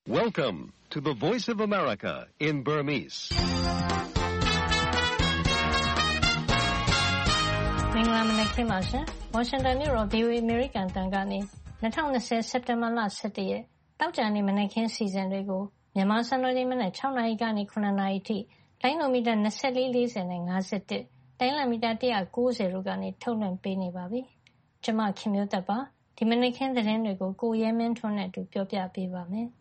Welcome to the Voice of America in Burmese. မင်္ဂလာမနက်ခင်းပါရှင်။ Washington မြို့တော် VOA American တန်ကနေ2020 စက်တင်ဘာလ17ရက်တောက်ကြနေ့မနက်ခင်းစီစဉ်တွေကိုမြန်မာစံတော်ချိန်မနက်6နာရီကနေ9နာရီထိလိုင်းနိုမီတာ2440နဲ့51တိုင်းလမီတာ190တို့ကနေထုတ်လွှင့်ပေးနေပါပြီ။ကျွန်မခင်မျိုးသက်ပါဒီမနက်ခင်းသတင်းတွေကိုကိုရဲမင်းထွန်းနဲ့အတူပြောပြပေးပါမယ်။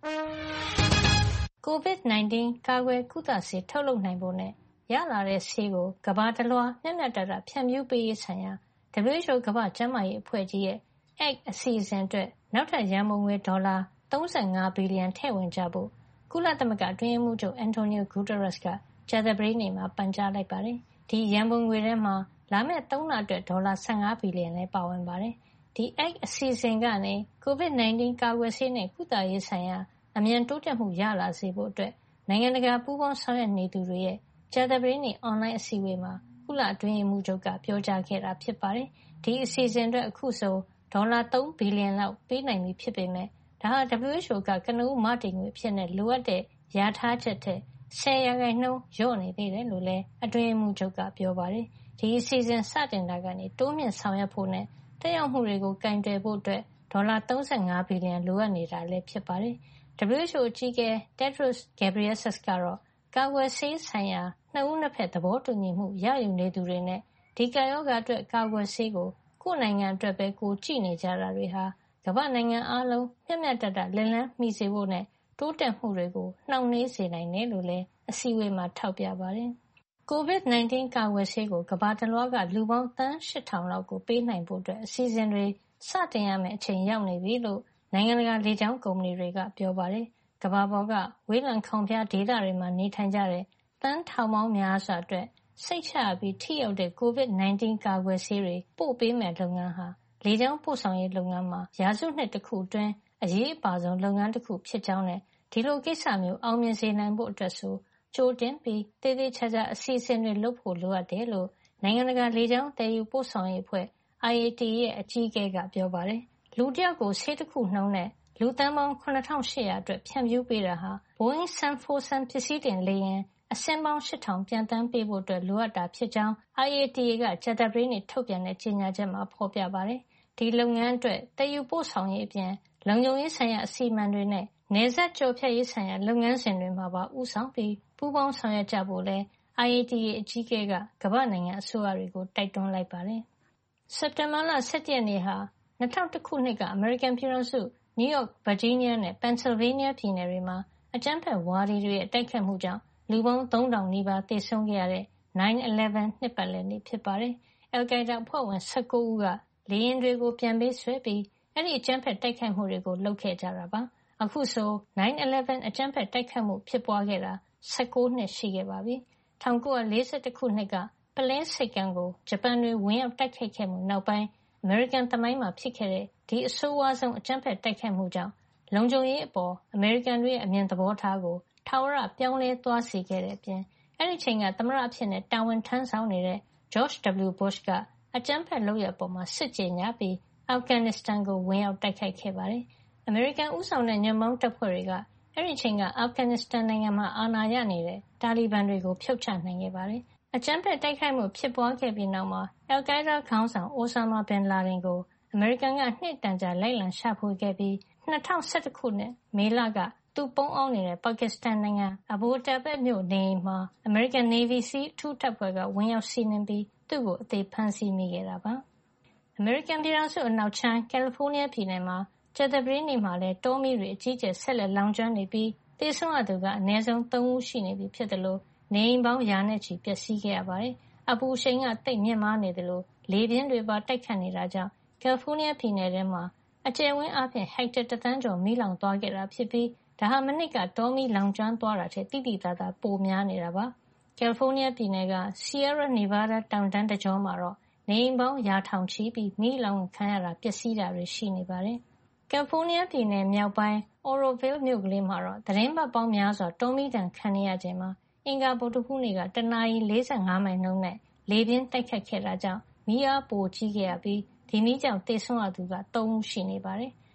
COVID-19 ကာကွယ်ကုသဆေးထုတ်လုပ်နိုင်ဖို့နဲ့ရလာတဲ့ဆေးကိုကမ္ဘာတလွှားမျှမျှတတဖြန့်ဖြူးပေးရေးဆိုင်ရာ WHO ကမ္ဘာ့ကျန်းမာရေးအဖွဲ့ကြီးရဲ့ ACT အစီအစဉ်အတွက်နောက်ထပ်ရန်ပုံငွေဒေါ်လာ35ဘီလီယံထည့်ဝင်ကြဖို့ကုလသမဂ္ဂအတွင်းရေးမှူးချုပ် Antonio Guterres ကကြာသပတေးနေ့မှာပန်ကြားလိုက်ပါတယ်။ဒီရန်ပုံငွေထဲမှာလာမယ့်3လအတွက်ဒေါ်လာ15ဘီလီယံလည်းပါဝင်ပါတယ်။ဒီ ACT အစီအစဉ်ကနေ COVID-19 ကာကွယ်ဆေးနဲ့ကုသရေးဆိုင်ရာအမြန်တိုးတက်မှုရလာစေဖို့အတွက်နိုင်ငံတကာပူးပေါင်းဆောင်ရွက်နေသူတွေရဲ့ကြာသပတေးနေ့အွန်လိုင်းအစည်းအဝေးမှာကုလအတွင်းရေးမှူးချုပ်ကပြောကြားခဲ့တာဖြစ်ပါတယ်။ဒီအစီအစဉ်အတွက်အခုဆိုဒေါ်လာ3ဘီလီယံလောက်ပေးနိုင်ပြီဖြစ်ပေမဲ့ဒါဟာ WHO ကကနဦးမတည်ငွေအဖြစ်နဲ့လိုအပ်တဲ့လျာထားချက်ထက်10%လျော့နေသေးတယ်လို့လည်းအတွင်းရေးမှူးချုပ်ကပြောပါတယ်။ဒီအစီအစဉ်စတင်တာကနေတိုးမြင့်ဆောင်ရွက်ဖို့နဲ့တက်ရောက်မှုတွေကိုကင်တွယ်ဖို့အတွက်ဒေါ်လာ35ဘီလီယံလိုအပ်နေတာလည်းဖြစ်ပါတယ်။ WHO အကြီးအကဲ Tedros Adhanom Ghebreyesus ကတော့ကာကွယ်ဆေးဆိုင်ရာနှစ်ဦးနှစ်ဖက်သဘောတူညီမှုရယူနေသူတွေနဲ့ဒီကပ်ရောဂါအတွက်ကာကွယ်ဆေးကိုကိုယ့်နိုင်ငံအတွက်ပဲကိုကြည့်နေကြတာတွေဟာကမ္ဘာ့နိုင်ငံအားလုံးမျှမျှတတလက်လှမ်းမီစေဖို့နဲ့တိုးတက်မှုတွေကိုနှောင့်နှေးစေနိုင်တယ်လို့လည်းအစည်းအဝေးမှာထောက်ပြပါတယ်။ COVID-19 ကာကွယ်ဆေးကိုကမ္ဘာတလွှားကလူပေါင်းသန်း8000လောက်ကိုပေးနိုင်ဖို့အစီအစဉ်တွေစတင်ရမယ့်အချိန်ရောက်နေပြီလို့နိုင်ငံတကာလေကြောင်းကုမ္ပဏီတွေကပြောပါတယ်။ကမ္ဘာပေါ်ကဝေးလံခေါင်ဖျားဒေသတွေမှာနေထိုင်ကြတဲ့သန်းထောင်ပေါင်းများစွာအတွက်စိတ်ချရပြီးထိရောက်တဲ့ COVID-19 ကာကွယ်ဆေးတွေပို့ပေးမယ့်လုပ်ငန်းဟာလေကြောင်းပို့ဆောင်ရေးလုပ်ငန်းမှာရာစုနှစ်တစ်ခုအတွင်းအရေးအပါဆုံးလုပ်ငန်းတစ်ခုဖြစ်ကြောင်းနဲ့ဒီလိုကိစ္စမျိုးအောင်မြင်စေနိုင်ဖို့အတွက်ဆိုကြိုတင်ပြီးသေသေးချာချာအစီအစဉ်တွေလုပ်ဖို့လိုအပ်တယ်လို့နိုင်ငံတကာလေကြောင်းတည်ယူပို့ဆောင်ရေးအဖွဲ့ IATA ရဲ့အကြီးအကဲကပြောပါတယ်။လူတစ်ယောက်ကိုဆေးတစ်ခုနှုန်းနဲ့လူသန်းပေါင်း7800အတွက်ဖြန့်ဖြူးပေးတာဟာ Boeing 747 ပစ္စည်းတင်လေယာဉ်အစင်းပေါင်း8000ပျံသန်းပေးဖို့လိုအပ်တာဖြစ်ကြောင်း IATA ကကြာသပတေးနေ့ထုတ်ပြန်တဲ့ကြေညာချက်မှာဖော်ပြပါတယ်။ဒီလုပ်ငန်းအတွက်တည်ယူပို့ဆောင်ရေးအပြင်လုံခြုံရေးဆိုင်ရာအစီအမံတွေနဲ့နယ်စပ်ကျော်ဖြတ်ရေးဆိုင်ရာလုပ်ငန်းစဉ်တွေမှာပါဦးဆောင်ပြီးပူးပေါင်းဆောင်ရွက်ကြဖို့လည်း IATA အကြီးအကဲကကမ္ဘာ့နိုင်ငံအစိုးရတွေကိုတိုက်တွန်းလိုက်ပါတယ်။စက်တင်ဘာလ17ရက်နေ့ဟာ2001ခုနှစ်ကအမေရိကန်ပြည်ထောင်စုနယူးယောက်၊ဗာဂျီးနီးယားနဲ့ပန်ဆယ်လ်ဗေးနီးယားပြည်နယ်တွေမှာအကြမ်းဖက်ဝါဒီတွေရဲ့တိုက်ခိုက်မှုကြောင့်လူပေါင်း3000နီးပါးသေဆုံးခဲ့ရတဲ့ 9/11 နှစ်ပတ်လည်နေ့ဖြစ်ပါတယ်။အယ်လ်ကိုင်းဒါအဖွဲ့ဝင်19ဦးကလေယာဉ်တွေကိုပြန်ပေးဆွဲပြီးအဲဒီအကြမ်းဖက်တိုက်ခိုက်မှုတွေကိုလုပ်ခဲ့ကြတာပါ။အခုဆို 9/11 အကြမ်းဖက်တိုက်ခိုက်မှုဖြစ်ပွားခဲ့တာ19နှစ်ရှိခဲ့ပါပြီ။1941ခုနှစ်ကပုလဲဆိပ်ကမ်းကိုဂျပန်တွေဝင်ရောက်တိုက်ခိုက်ခဲ့မှုနောက်ပိုင်းအမေရိကန်သမိုင်းမှာဖြစ်ခဲ့တဲ့ဒီအဆိုးဝါးဆုံးအကြမ်းဖက်တိုက်ခိုက်မှုကြောင့်လုံခြုံရေးအပေါ်အမေရိကန်တွေရဲ့အမြင်သဘောထားကိုထာဝရပြောင်းလဲသွားစေခဲ့တဲ့အပြင်အဲဒီချိန်ကသမ္မတအဖြစ်တာဝန်ထမ်းဆောင်နေတဲ့ George W. Bush ကအကြမ်းဖက်လုပ်ရပ်အပေါ်စစ်ကြေညာပြီးအာဖဂန်နစ္စတန်ကိုဝင်ရောက်တိုက်ခိုက်ခဲ့ပါတယ်။အမေရိကန်ဦးဆောင်တဲ့ညွန့်ပေါင်းတပ်ဖွဲ့တွေကအဲဒီချိန်ကအာဖဂန်နစ္စတန်နိုင်ငံမှာအာဏာရနေတဲ့တာလီဘန်တွေကိုဖြုတ်ချနိုင်ခဲ့ပါတယ်။အကြမ်းဖက်တိုက်ခိုက်မှုဖြစ်ပွားခဲ့ပြီးနောက်မှာအယ်လ်ကိုင်းဒါးခေါင်းဆောင်အိုဆာမာဘင်လာဒင်ကိုအမေရိကန်ကနှစ်တန်ကြာလိုက်လံရှာဖွေခဲ့ပြီး2011ခုနှစ်မေလကသူပုန်းအောင်းနေတဲ့ပါကစ္စတန်နိုင်ငံအဘူတာဘက်မြို့နေအိမ်မှာအမေရိကန် Navy SEAL အထူးတပ်ဖွဲ့ကဝင်ရောက်စီးနင်းပြီးသူ့ကိုအသေဖမ်းဆီးမိခဲ့တာပါ။အမေရိကန်ပြည်ထောင်စုအနောက်ခြမ်းကယ်လီဖိုးနီးယားပြည်နယ်မှာကြာသပတေးနေ့မှာလည်းတောမီးတွေအကြီးအကျယ်ဆက်လက်လောင်ကျွမ်းနေပြီးသေဆုံးရသူကအနည်းဆုံး3ဦးရှိနေပြီဖြစ်တယ်လို့နေအိမ်ပေါင်းရာနဲ့ချီပျက်စီးခဲ့ရပါတယ်။အပူရှိန်ကသိပ်မြင့်မားနေတယ်လို့လေပြင်းတွေပါတိုက်ခတ်နေတာကြောင့်ကယ်လီဖိုးနီးယားပြည်နယ်ထဲမှာအကျယ်ဝန်းအားဖြင့်ဟက်တာ1သန်းကျော်မီးလောင်သွားခဲ့တာဖြစ်ပြီးဒါဟာမနှစ်ကတောမီးလောင်ကျွမ်းသွားတာထက်သိသိသာသာပိုများနေတာပါ။ကယ်လီဖိုးနီးယားပြည်နယ်က Sierra Nevada တောင်တန်းတကြောမှာတော့နေအိမ်ပေါင်းရာထောင်ချီပြီးမီးလောင်ခံရတာပျက်စီးတာတွေရှိနေပါတယ်။ကယ်လီဖိုးနီးယားပြည်နယ်မြောက်ပိုင်း Oroville မြို့ကလေးမှာတော့သီတင်းပတ်ပေါင်းများစွာတောမီးဒဏ်ခံနေရချိန်မှာအင်္ဂါဗုဒ္ဓဟူးနေ့ကတနာရီ45မိုင်နှုန်းနဲ့လေပြင်းတိုက်ခတ်ခဲ့တာကြောင့်မီးအားပိုကြီးခဲ့ရပြီးဒီမီးကြောင့်သေဆုံးရသူက3ဦးရှိနေပါတယ်။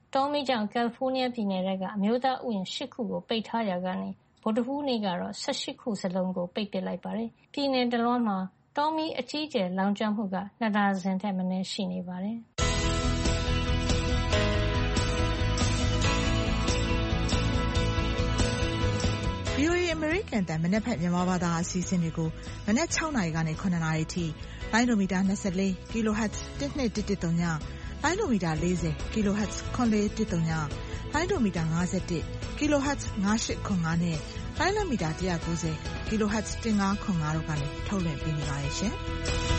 တောမီးကြောင့်ကယ်လီဖိုးနီးယားပြည်နယ်ထဲကအမျိုးသားဥယျာဉ်8ခုကိုပိတ်ထားရာကနေဗုဒ္ဓဟူးနေ့ကတော့18ခုစလုံးကိုပိတ်ပစ်လိုက်ပါတယ်။ပြည်နယ်တလွှားမှာတောမီးအကြီးအကျယ်လောင်ကျွမ်းမှုက2 ဒါဇင်ထက်မနည်းရှိနေပါတယ်။ VOA အမေရိကန်တန်မနက်ဖက်မြန်မာဘာသာအစီအစဉ်တွေကိုမနက်6နာရီကနေ9နာရီထိလိုင်းဒိုမီတာ24 kHz 1213ညလိုင်းဒိုမီတာ40 kHz 9413ညလိုင်းဒိုမီတာ51 kHz 9805နဲ့လိုင်းဒိုမီတာ190 kHz 1505တို့ကနေထုတ်လွှင့်ပေးနေပါတယ်ရှင်။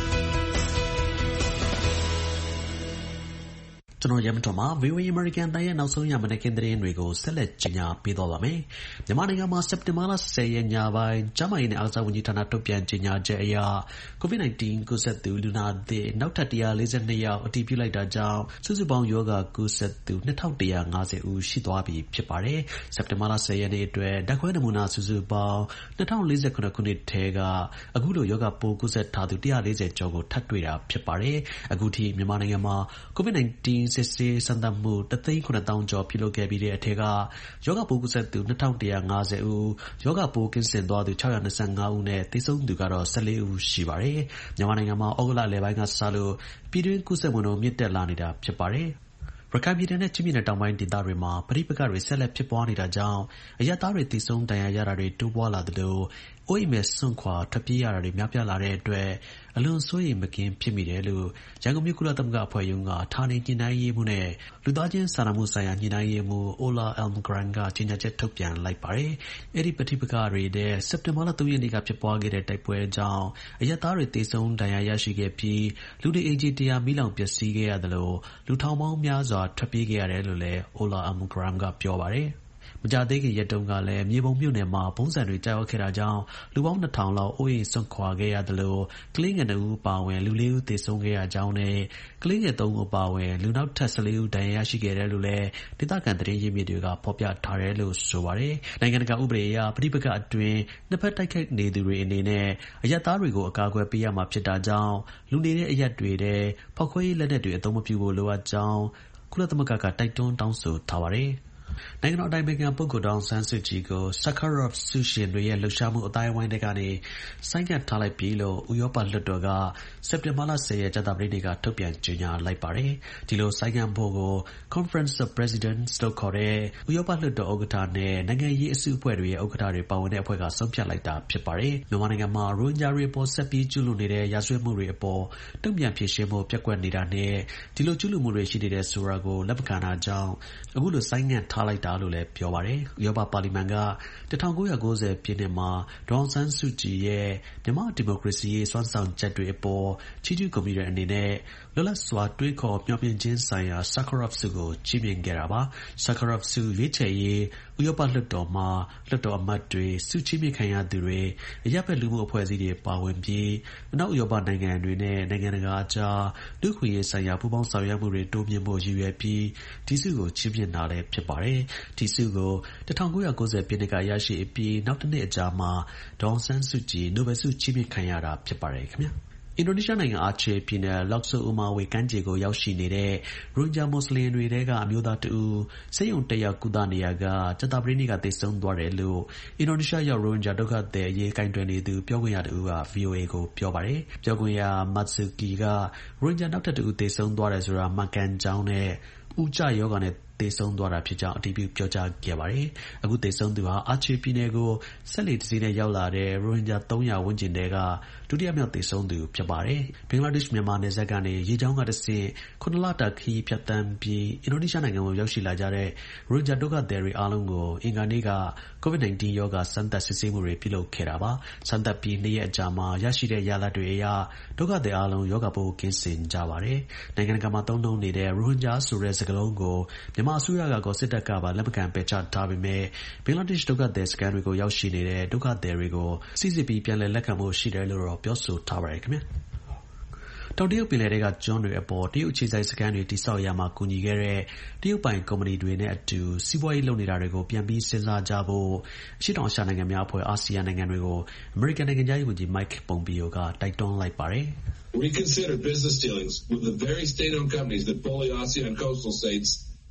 ကျွန်တော်ရမတော်မှာ VOA American တိုင်းရဲ့နောက်ဆုံးရမနက်ခင်းသတင်းတွေကိုဆက်လက်ကြီးညာပေးသွားပါမယ်။မြန်မာနိုင်ငံမှာစက်တင်ဘာလ10ရက်ညပိုင်းကျန်းမာရေးနဲ့အားကစားဝန်ကြီးဌာနထုတ်ပြန်ကြေညာချက်အရ COVID-19 ကူးစက်သူလူနာသစ်နောက်ထပ်142ယောက်အတည်ပြုလိုက်တာကြောင့်စုစုပေါင်းရောဂါကူးစက်သူ2150ဦးရှိသွားပြီဖြစ်ပါတယ်။စက်တင်ဘာလ10ရက်နေ့အတွက်ဓာတ်ခွဲနမူနာစုစုပေါင်း2048ခုနှစ်ထဲကအခုလိုရောဂါပိုးကူးစက်ထားသူ140ကျော်ကိုထပ်တွေ့တာဖြစ်ပါတယ်။အခုထိမြန်မာနိုင်ငံမှာ COVID-19စစ်ဆေးစမ်းသပ်မှု1,900,000 ကျော်ပြုလုပ်ခဲ့ပြီးတဲ့အထက်ကယောဂပိုးကူးစက်သူ2,150 ဦးယောဂပိုးကင်းစင်သွားသူ625ဦးနဲ့သေဆုံးသူကတော့14ဦးရှိပါတယ်။မြန်မာနိုင်ငံမှာဩဂုတ်လလယ်ပိုင်းကစလို့ပြည်တွင်းကူးစက်မှုနှုန်းမြင့်တက်လာနေတာဖြစ်ပါတယ်။ရခိုင်ပြည်နယ်နဲ့ချင်းပြည်နယ်တောင်ပိုင်းဒေသတွေမှာပဋိပက္ခတွေဆက်လက်ဖြစ်ပွားနေတာကြောင့်အရပ်သားတွေသေဆုံးဒဏ်ရာရတာတွေတိုးပွားလာသလိုအိုးအိမ်မဲ့စွန့်ခွာထွက်ပြေးရတာတွေများပြားလာတဲ့အတွက်အလွန်စိုးရိမ်မကင်းဖြစ်မိတယ်လို့ရန်ကုန်မြို့ကုလသမဂ္ဂအဖွဲ့ရုံးကဌာနေညှိနှိုင်းရေးမှူးနဲ့လူသားချင်းစာနာမှုဆိုင်ရာညှိနှိုင်းရေးမှူး Ola Almgren ကကြေညာချက်ထုတ်ပြန်လိုက်ပါတယ်။အဲဒီပဋိပက္ခတွေတဲ့စက်တင်ဘာလ3ရက်နေ့ကဖြစ်ပွားခဲ့တဲ့တိုက်ပွဲကြောင့်အရပ်သားတွေသေဆုံးဒဏ်ရာရရှိခဲ့ပြီးလူတွေအိမ်ခြေ100မီးလောင်ပျက်စီးခဲ့ရသလိုလူထောင်ပေါင်းများစွာထွက်ပြေးခဲ့ရတယ်လို့လည်း Ola Almgren ကပြောပါတယ်။မကြသေးခင်ရက်တုန်းကလည်းမြေပုံမြို့နယ်မှာဘုံစံတွေကြောက်ခဲ့တာကြောင့်လူပေါင်း2000လောက်အိုးအိမ်စွန့်ခွာခဲ့ရသလိုကလေးငယ်2ဦးပါဝင်လူ4ဦးသေဆုံးခဲ့ရကြောင်းနဲ့ကလေးငယ်3ဦးပါဝင်လူနောက်ထပ်14ဦးဒဏ်ရာရရှိခဲ့တယ်လို့လည်းဒေသခံသတင်းရင်းမြစ်တွေကဖော်ပြထားတယ်လို့ဆိုပါတယ်။နိုင်ငံတကာဥပဒေအရပဋိပက္ခအတွင်းနှစ်ဖက်တိုက်ခိုက်နေသူတွေအနေနဲ့အရပ်သားတွေကိုအကာအကွယ်ပေးရမှာဖြစ်တာကြောင့်လူနေတဲ့အရပ်တွေထဲဖောက်ခွဲရေးလက်နက်တွေအသုံးမပြုဖို့လိုအပ်ကြောင်းကုလသမဂ္ဂကတိုက်တွန်းတောင်းဆိုထားပါတယ်။နိုင်ငံတော်အတိုင်ပင်ခံပုဂ္ဂိုလ်ဒေါ်အောင်ဆန်းစုကြည်ကို Sakharov ဆုရှင်တွေရဲ့လှုပ်ရှားမှုအတိုင်းအဝိုင်းတွေကနေဆိုင်းငံ့ထားလိုက်ပြီလို့ဥရောပလွှတ်တော်ကစက်တင်ဘာလ10ရက်ကြာသပတေးနေ့ကထုတ်ပြန်ကြေညာလိုက်ပါတယ်။ဒီလိုဆိုင်းငံ့ဖို့ကို Conference of Presidents လို့ခေါ်တဲ့ဥရောပလွှတ်တော်ဥက္ကဋ္ဌနဲ့နိုင်ငံရေးအစုအဖွဲ့တွေရဲ့ဥက္ကဋ္ဌတွေပါဝင်တဲ့အဖွဲ့ကဆုံးဖြတ်လိုက်တာဖြစ်ပါတယ်။မြန်မာနိုင်ငံမှာရိုဟင်ဂျာတွေပေါ်ဆက်ပြီးကျူးလွန်နေတဲ့ရာဇဝတ်မှုတွေအပေါ်တုံ့ပြန်ဖြေရှင်းဖို့ပျက်ကွက်နေတာနဲ့ဒီလိုကျူးလွန်မှုတွေရှိနေတဲ့ဆိုတာကိုလက်မခံတာကြောင့်အခုလိုဆိုင်းငံ့ထားလိုက်တာလို့လည်းပြောပါတယ်။ဥရောပပါလီမန်က1990ပြည့်နှစ်မှာဒေါ်အောင်ဆန်းစုကြည်ရဲ့မြန်မာဒီမိုကရေစီရေးစွမ်းဆောင်ချက်တွေအပေါ်ချီးကျူးဂုဏ်ပြုတဲ့အနေနဲ့လွတ်လပ်စွာတွေးခေါ်မျှော်မြင်ခြင်းဆိုင်ရာ Sakharov ဆုကိုချီးမြှင့်ခဲ့တာပါ။ Sakharov ဆုရွေးချယ်ရေးဥရောပလွှတ်တော်မှာလွှတ်တော်အမတ်တွေဆုချီးမြှင့်ခံရသူတွေအရပ်ဘက်လူမှုအဖွဲ့အစည်းတွေပါဝင်ပြီးအနောက်ဥရောပနိုင်ငံတွေနဲ့နိုင်ငံတကာအကြားလူ့အခွင့်အရေးဆိုင်ရာပူးပေါင်းဆောင်ရွက်မှုတွေတိုးမြှင့်ဖို့ရည်ရွယ်ပြီးဒီဆုကိုချီးမြှင့်တာလည်းဖြစ်ပါတယ်။ဒီဆုကို1990ပြည့်နှစ်ကရရှိပြီးနောက်တစ်နှစ်အကြာမှာဒေါ်အောင်ဆန်းစုကြည်နိုဘယ်ဆုချီးမြှင့်ခံရတာဖြစ်ပါတယ်ခင်ဗျာ။အင်ဒိုနီးရှားနိုင်ငံအာချေပြည်နယ်လောက်ဆိုအူမာဝေကမ်းခြေကိုရောက်ရှိနေတဲ့ရိုဟင်ဂျာမွတ်စလင်တွေထဲကအမျိုးသားတဦးဆေးရုံတက်ရောက်ကုသနေရာကကြာသပတေးနေ့ကသေဆုံးသွားတယ်လို့အင်ဒိုနီးရှားရောက်ရိုဟင်ဂျာဒုက္ခသည်အရေးကိုင်တွယ်နေသူပြောခွင့်ရတဦးက VOA ကိုပြောပါတယ်။ပြောခွင့်ရ Matsuki ကရိုဟင်ဂျာနောက်ထပ်တဦးသေဆုံးသွားတယ်ဆိုတာမှန်ကန်ကြောင်းနဲ့ဦးကျယောဂါနဲ့သေဆုံးသွားတာဖြစ်ကြောင်းအတည်ပြုပြောကြားခဲ့ပါတယ်။အခုသေဆုံးသူဟာအာချေပြည်နယ်ကိုဆက်လက်တစ်စီးနဲ့ရောက်လာတဲ့ရိုဟင်ဂျာ300ဝန်းကျင်တဲကဒုတိယမြောက်သေဆုံးသူဖြစ်ပါတယ်။ဘင်္ဂလားဒေ့ရှ်မြန်မာနယ်စပ်ကနေရေကြောင်းကတဆင့်9လတာခရီးဖြတ်သန်းပြီးအင်ဒိုနီးရှားနိုင်ငံကိုရောက်ရှိလာကြတဲ့ရိုဟင်ဂျာဒုက္ခသည်တွေအားလုံးကိုအင်္ဂါနေ့က COVID-19 ရောဂါစမ်းသပ်စစ်ဆေးမှုတွေပြုလုပ်ခဲ့တာပါ။စမ်းသပ်ပြီး2ရက်အကြာမှာရရှိတဲ့ရလဒ်တွေအရဒုက္ခသည်အားလုံးရောဂါပိုးကင်းစင်ကြပါတယ်။နိုင်ငံတကာမှာသုံးနှုန်းနေတဲ့ရိုဟင်ဂျာဆိုတဲ့စကားလုံးကိုမြန်မာအစိုးရကကောစစ်တပ်ကပါလက်မခံပယ်ချထားပေမဲ့ဘင်္ဂလားဒေ့ရှ်ဒုက္ခသည်စခန်းတွေကိုရောက်ရှိနေတဲ့ဒုက္ခသည်တွေကိုစိစစ်ပြီးပြန်လည်လက်ခံဖို့ရှိတယ်လို့တော့ပြောဆိုထားပါတယ်ခင်ဗျာ။တောင်တရုတ်ပင်လယ်ထဲကကျွန်းတွေအပေါ်တရုတ်အခြေစိုက်စခန်းတွေတိစောက်ရမှာကူညီခဲ့တဲ့တရုတ်ပိုင်ကုမ္ပဏီတွေနဲ့အတူစီးပွားရေးလုပ်နေတာတွေကိုပြန်ပြီးစဉ်းစားကြဖို့အရှေ့တောင်အာရှနိုင်ငံများအဖွဲ့အာဆီယံနိုင်ငံတွေကိုအမေရိကန်နိုင်ငံသားရေးဝန်ကြီး Mike Pompeo ကတိုက်တွန်းလိုက်ပါတယ်။ Reconsider business dealings with the very state-owned companies that bully ASEAN coastal states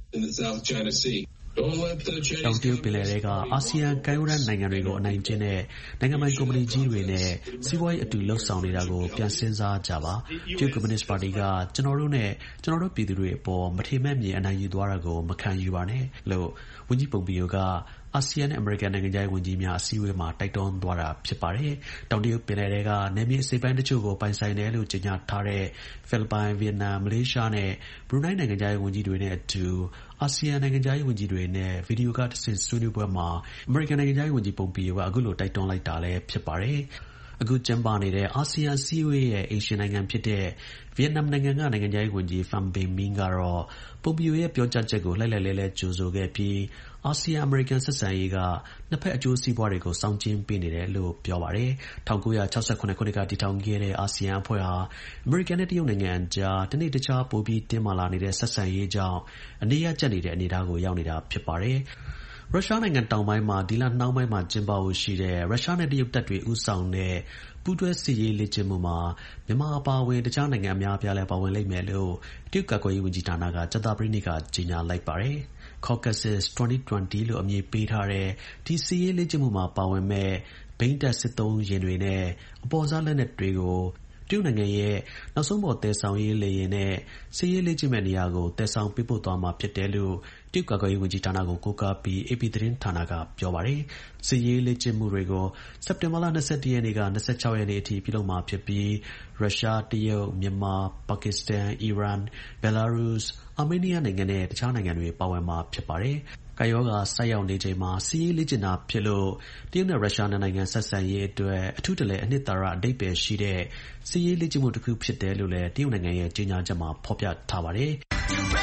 in the South China Sea. Don't let the Chinese တောင်တရုတ်ပင်လယ်ထဲကအာဆီယံကမ်းရိုးတန်းနိုင်ငံတွေကိုအနိုင်ကျင့်တဲ့နိုင်ငံပိုင်ကုမ္ပဏီကြီးတွေနဲ့စီးပွားရေးအတူလှုပ်ဆောင်နေတာကိုပြန်စဉ်းစားကြပါတရုတ်ကွန်မြူနစ်ပါတီကကျွန်တော်တို့နဲ့ကျွန်တော်တို့ပြည်သူတွေအပေါ်မထေမဲ့မြင်အနိုင်ယူသွားတာကိုမခံယူပါနဲ့လို့ဝန်ကြီးပုံပီယိုကအာဆီယံနဲ့အမေရိကန်နိုင်ငံခြားရေးဝန်ကြီးများအစည်းအဝေးမှာတိုက်တွန်းသွားတာဖြစ်ပါတယ်။တောင်တရုတ်ပင်လယ်ထဲကနယ်မြေအစိပ်ပိုင်းတချို့ကိုပိုင်ဆိုင်တယ်လို့ကြေညာထားတဲ့ဖိလစ်ပိုင်၊ဗီယက်နမ်၊မလေးရှားနဲ့ဘရူနိုင်းနိုင်ငံခြားရေးဝန်ကြီးတွေနဲ့အတူအာဆီယံနိုင်ငံခြားရေးဝန်ကြီးတွေနဲ့ဗီဒီယိုကတဆင့်ဆွေးနွေးပွဲမှာအမေရိကန်နိုင်ငံခြားရေးဝန်ကြီးပုံပီယိုကအခုလိုတိုက်တွန်းလိုက်တာလည်းဖြစ်ပါတယ်။အခုကျင်းပနေတဲ့အာဆီယံအစည်းအဝေးရဲ့အိမ်ရှင်နိုင်ငံဖြစ်တဲ့ဗီယက်နမ်နိုင်ငံကနိုင်ငံခြားရေးဝန်ကြီး Pham Binh Minh ကတော့ပုံပီယိုရဲ့ပြောကြားချက်ကိုလှိုက်လှိုက်လဲလှဲကြိုဆိုခဲ့ပြီးအာဆီယံအမေရိကန်ဆက်ဆံရေးကနှစ်ဖက်အကျိုးစီးပွားတွေကိုစောင့်ကြည့်ပေးနေတယ်လို့ပြောပါတယ်။1968ခုနှစ်ကတည်ထောင်ခဲ့တဲ့အာဆီယံအဖွဲ့ဟာအမေရိကန်နဲ့တရုတ်နိုင်ငံအကြားတနေ့တခြားပိုပြီးတင်းမာလာနေတဲ့ဆက်ဆံရေးကြောင့်အနေရကျက်နေတဲ့အနေအထားကိုရောက်နေတာဖြစ်ပါတယ်။ရုရှားနိုင်ငံတောင်ပိုင်းမှာဒီလနှောင်းပိုင်းမှာကျင်းပဖို့ရှိတဲ့ရုရှားနဲ့တရုတ်တပ်တွေဦးဆောင်တဲ့ပူးတွဲစစ်ရေးလေ့ကျင့်မှုမှာမြန်မာအပါအဝင်တခြားနိုင်ငံအများအပြားလည်းပါဝင်လိမ့်မယ်လို့တရုတ်ကာကွယ်ရေးဝန်ကြီးဌာနကကြာသပတေးနေ့ကကြေညာလိုက်ပါတယ်။ Caucasus 2020 လို့အမည်ပေးထားတဲ့ဒီစစ်ရေးလေ့ကျင့်မှုမှာပါဝင်မဲ့ဘိန်းတပ်စစ်သုံးယာဉ်တွေနဲ့အပေါ်စားလက်နက်တွေကိုတရုတ်နိုင်ငံရဲ့နောက်ဆုံးပေါ်သယ်ဆောင်ရေးလေယာဉ်နဲ့စစ်ရေးလေ့ကျင့်မဲ့နေရာကိုသယ်ဆောင်ပေးပို့သွားမှာဖြစ်တယ်လို့တရုတ်ကာကွယ်ရေးဝန်ကြီးဌာနကိုကိုးကားပြီး AP သတင်းဌာနကပြောပါတယ်။စစ်ရေးလေ့ကျင့်မှုတွေကိုစက်တင်ဘာလ21ရက်နေ့က26ရက်နေ့အထိပြုလုပ်မှာဖြစ်ပြီးရုရှား၊တရုတ်၊မြန်မာ၊ပါကစ္စတန်၊အီရန်၊ဘယ်လာရုစ်၊အာမေးနီးယားနိုင်ငံနဲ့တခြားနိုင်ငံတွေပါဝင်မှာဖြစ်ပါတယ်။ကပ်ရောဂါဆိုက်ရောက်နေချိန်မှာစစ်ရေးလေ့ကျင့်တာဖြစ်လို့တရုတ်နဲ့ရုရှားနိုင်ငံဆက်ဆံရေးအတွက်အထူးတလည်အနှစ်သာရအဓိပ္ပာယ်ရှိတဲ့စစ်ရေးလေ့ကျင့်မှုတစ်ခုဖြစ်တယ်လို့လည်းတရုတ်နိုင်ငံရဲ့ကြေညာချက်မှာဖော်ပြထားပါတယ်။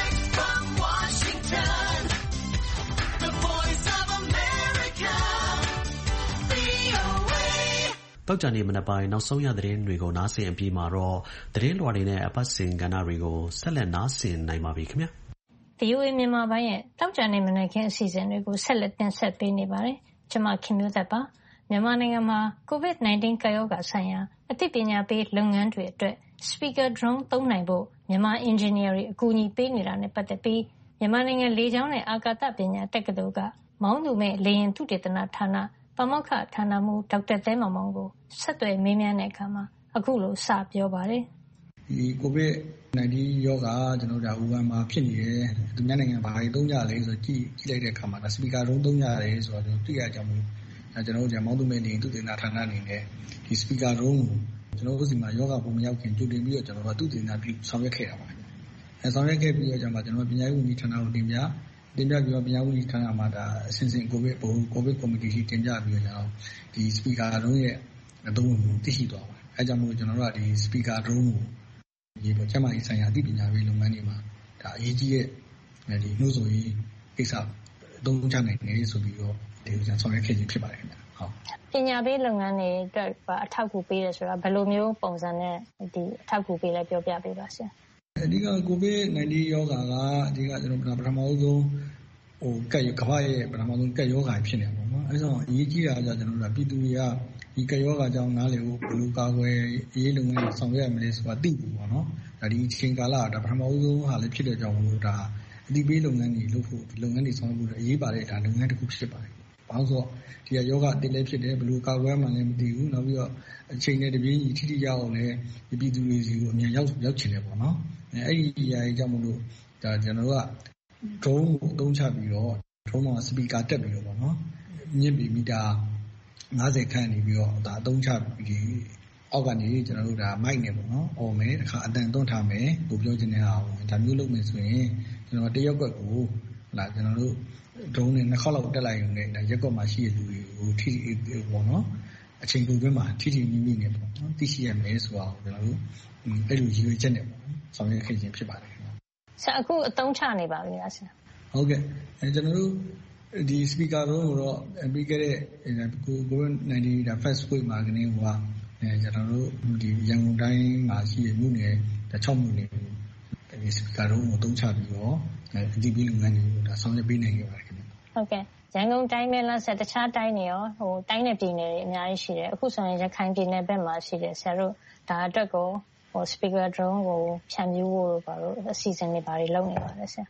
တောက်ကြနေမနက်ပိုင်းနောက်ဆုံးရသတင်းတွေကိုနားဆင်အပြီးမှာတော့သတင်းလွှာတွေနဲ့အပတ်စဉ်ကဏ္ဍတွေကိုဆက်လက်နားဆင်နိုင်ပါပြီခင်ဗျာ။ VOA မြန်မာပိုင်းရဲ့တောက်ကြနေမနက်ခင်းအစီအစဉ်တွေကိုဆက်လက်တင်ဆက်ပေးနေပါတယ်။ကျွန်မခင်မျိုးသက်ပါ။မြန်မာနိုင်ငံမှာ COVID-19 ကပ်ရောဂါဆိုင်ရာအသိပညာပေးလုပ်ငန်းတွေအတွက် speaker drone သုံးနိုင်ဖို့မြန်မာအင်ဂျင်နီယာတွေအကူအညီပေးနေတာနဲ့ပတ်သက်ပြီးမြန်မာနိုင်ငံလေကြောင်းနဲ့အာကာသပညာတက္ကသိုလ်ကမောင်းသူမဲ့လေယာဉ်သုတေသနဌာနပါမောက္ခဌာနမှူးဒေါက်တာသဲမောင်မောင်ကိုဆက်သွယ်မေးမြန်းတဲ့အခါမှာအခုလိုစပြောပါတယ်။ဒီ COVID-19 ရောဂါကျွန်တော်တို့ဝူဟန်မှာဖြစ်နေတယ်။သူများနိုင်ငံဘာတွေသုံးကြလဲဆိုကြည့်လိုက်တဲ့အခါမှာ speaker drone သုံးကြတယ်ဆိုတော့သိရကြမှုကျွန်တော်တို့မောင်းသူမဲ့လေယာဉ်သုတေသနဌာနအနေနဲ့ဒီ speaker drone ကိုကျွန်တော်တို့စီမှာယောဂပုံမရောက်ခင်ကြိုတင်ပြီးတော့ကျွန်တော်တို့သုတေသနပြုဆောင်ရွက်ခဲ့တာပါ။ဆောင်ရွက်ခဲ့ပြီးတော့ကျွန်တော်ပညာရေးဝန်ကြီးဌာနကိုတင်ပြပြီးတော့ပညာရေးဝန်ကြီးဌာနမှာဒါအစဉ်စဉ်ကိုဗစ်ကော်မတီရှိတင်ပြပြီးတော့ကျွန်တော်ဒီ speaker drone ရဲ့အသုံးဝင်မှုသိရှိသွားပါတယ်။အဲကြောင့်မို့ကျွန်တော်တို့ကဒီ speaker drone ကိုဒီကျန်းမာရေးဆိုင်ရာအသိပညာပေးလုပ်ငန်းတွေမှာဒါအရေးကြီးတဲ့ဒီနှိုးဆော်ရေးကိစ္စအသုံးချနိုင်တယ်ဆိုပြီးတော့ဒီလိုဆောင်ရွက်ခဲ့ခြင်းဖြစ်ပါတယ်ခင်ဗျာဟုတ်ပညာပေးလုပ်ငန်းတွေအတွက်အထောက်အကူပေးတယ်ဆိုတာဘယ်လိုမျိုးပုံစံနဲ့ဒီအထောက်အကူပေးလဲပြောပြပေးပါဆရာအဓိက COVID-19 ရောဂါကအဓိကကျွန်တော်ပထမဆုံးကမ္ဘာရဲ့ပထမဆုံးကပ်ရောဂါဖြစ်နေပေါ့နော်အဲဒါအရေးကြီးတာကကျွန်တော်တို့ပြည်သူတွေကဒီကပ်ရောဂါကြောင့်နားလည်ဖို့ဘယ်လိုကာကွယ်ရေးလုပ်ငန်းတွေဆောင်ရွက်ရမလဲဆိုတာသိဖို့ပေါ့နော်ဒါဒီအချိန်ကာလဒါပထမဆုံးဟာလည်းဖြစ်တဲ့ကြောင့်မို့ဒါအသိပေးလုပ်ငန်းတွေလုပ်ဖို့ဒီလုပ်ငန်းတွေဆောင်ရွက်ဖို့အရေးပါတဲ့ဒါလုပ်ငန်းတစ်ခုဖြစ်ပါတယ်။ဘာလို့ဆိုတော့ဒီကယောဂအတိတ်လည်းဖြစ်တယ်ဘယ်လိုကာကွယ်မှလည်းမသိဘူးနောက်ပြီးတော့အချိန်နဲ့တပြေးညီထိထိရောက်အောင်လည်းဒီပြည်သူတွေစီကိုအမြန်ရောက်ချင်တယ်ပေါ့နော်။အဲ့ဒီအရာကြီးကြောင့်မို့လို့ဒါကျွန်တော်တို့က drone ကိုအသုံးချပြီးတော့ drone မှာ speaker တက်ပြီးတော့ပေါ့နော်။မြင့်ပေမီတာ50ခန့်နေပြီးတော့ဒါအသုံးချပြီးအောက်ကနေကျွန်တော်တို့ဒါ mic နဲ့ပေါ့နော်။အော်မယ်တစ်ခါအတန်သွင်းထားမယ်ကိုပြောချင်တဲ့ဟာကိုဒါမျိုးလုပ်မယ်ဆိုရင်ကျွန်တော်တရက်ကွက်ကိုကျွန်တော်တို့ drone နဲ့နှစ်ခေါက်လောက်တက်လိုက်ရုံနဲ့ဒါရက်ကွက်မှာရှိတဲ့လူတွေကိုထိပေါ့နော်အချိန်ကုန်တွင်းမှာထိမိမိနဲ့ပေါ့နော်သိရှိရမယ်ဆိုတာကိုကျွန်တော်တို့အဲ့လိုရည်ရွယ်ချက်နဲ့ပေါ့နော်ဆောင်ရွက်ခဲ့ခြင်းဖြစ်ပါတယ်ခင်ဗျာဆရာအခုအသုံးချနေပါပြီလားဆရာဟုတ်ကဲ့ကျွန်တော်တို့ဒီ speaker ကိုတော့ပြီးခဲ့တဲ့ COVID-19 ဒါ first week မှာကနေဟိုကကျွန်တော်တို့ဒီရန်ကုန်တိုင်းမှာရှိတဲ့မြို့နယ်6မြို့နယ်ဒီ speaker ကိုအသုံးချပြီးတော့အသိပေးလုပ်ငန်းတွေကိုဒါဆောင်ရွက်ပေးနိုင်ခဲ့ပါတယ်ခင်ဗျဟုတ်ကဲ့ရန်ကုန်တိုင်းပဲလားဆက်တခြားတိုင်းတွေရောဟိုတိုင်းနဲ့ပြည်နယ်တွေအများကြီးရှိတယ်အခုဆိုရင်ရခိုင်ပြည်နယ်ဘက်မှာရှိတယ်ဆရာတို့ဒါအတွက်ကိုဟို speaker drone ကိုဖြန့်ဖြူးဖို့ဘာလို့အစီအစဉ်တွေဘာတွေလုပ်နေပါလဲဆရာ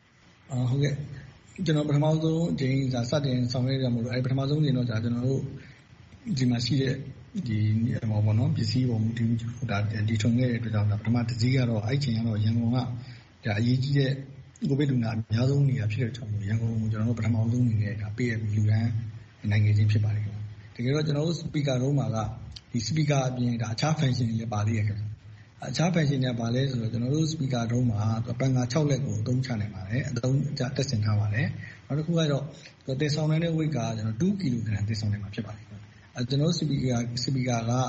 ဟုတ်ကဲ့ကျွန်တော်ပထမဆုံးအချိန်စတင်ဆောင်ရွက်ရမှာလို့ပထမဆုံးချိန်တော့ကျွန်တော်တို့ဒီမှာရှိတဲ့ဒီပေါ့နော်ပစ္စည်းပေါ်မူတည်ဒီထုံခဲ့တဲ့အတွက်ကြောင့်ပထမတစ်စီးကတော့အဲ့ချိန်ကတော့ရန်ကုန်ကဒါအရေးကြီးတဲ့ကိုဗစ်လူနာအများဆုံးနေရာဖြစ်တဲ့ကြောင့်ရန်ကုန်ကိုကျွန်တော်တို့ပထမဆုံးအနေနဲ့ဒါပေးရပြီးလူရန်နိုင်ငံချင်းဖြစ်ပါတယ်ခင်ဗျတကယ်တော့ကျွန်တော်တို့ speaker တုံးမှာကဒီ speaker အပြင်ဒါအခြား function တွေလည်းပါသေးရခင်အခြား function တွေပါလဲဆိုတော့ကျွန်တော်တို့ speaker တုံးမှာပန်ကာ6လက်ကိုအသုံးချနိုင်ပါတယ်အသုံးတက်ဆင်ထားပါတယ်နောက်တစ်ခုကတော့တည်ဆောင်နိုင်တဲ့ weight ကကျွန်တော်2 kg တည်ဆောင်နိုင်မှာဖြစ်ပါတယ်ကျွန်တော် speaker က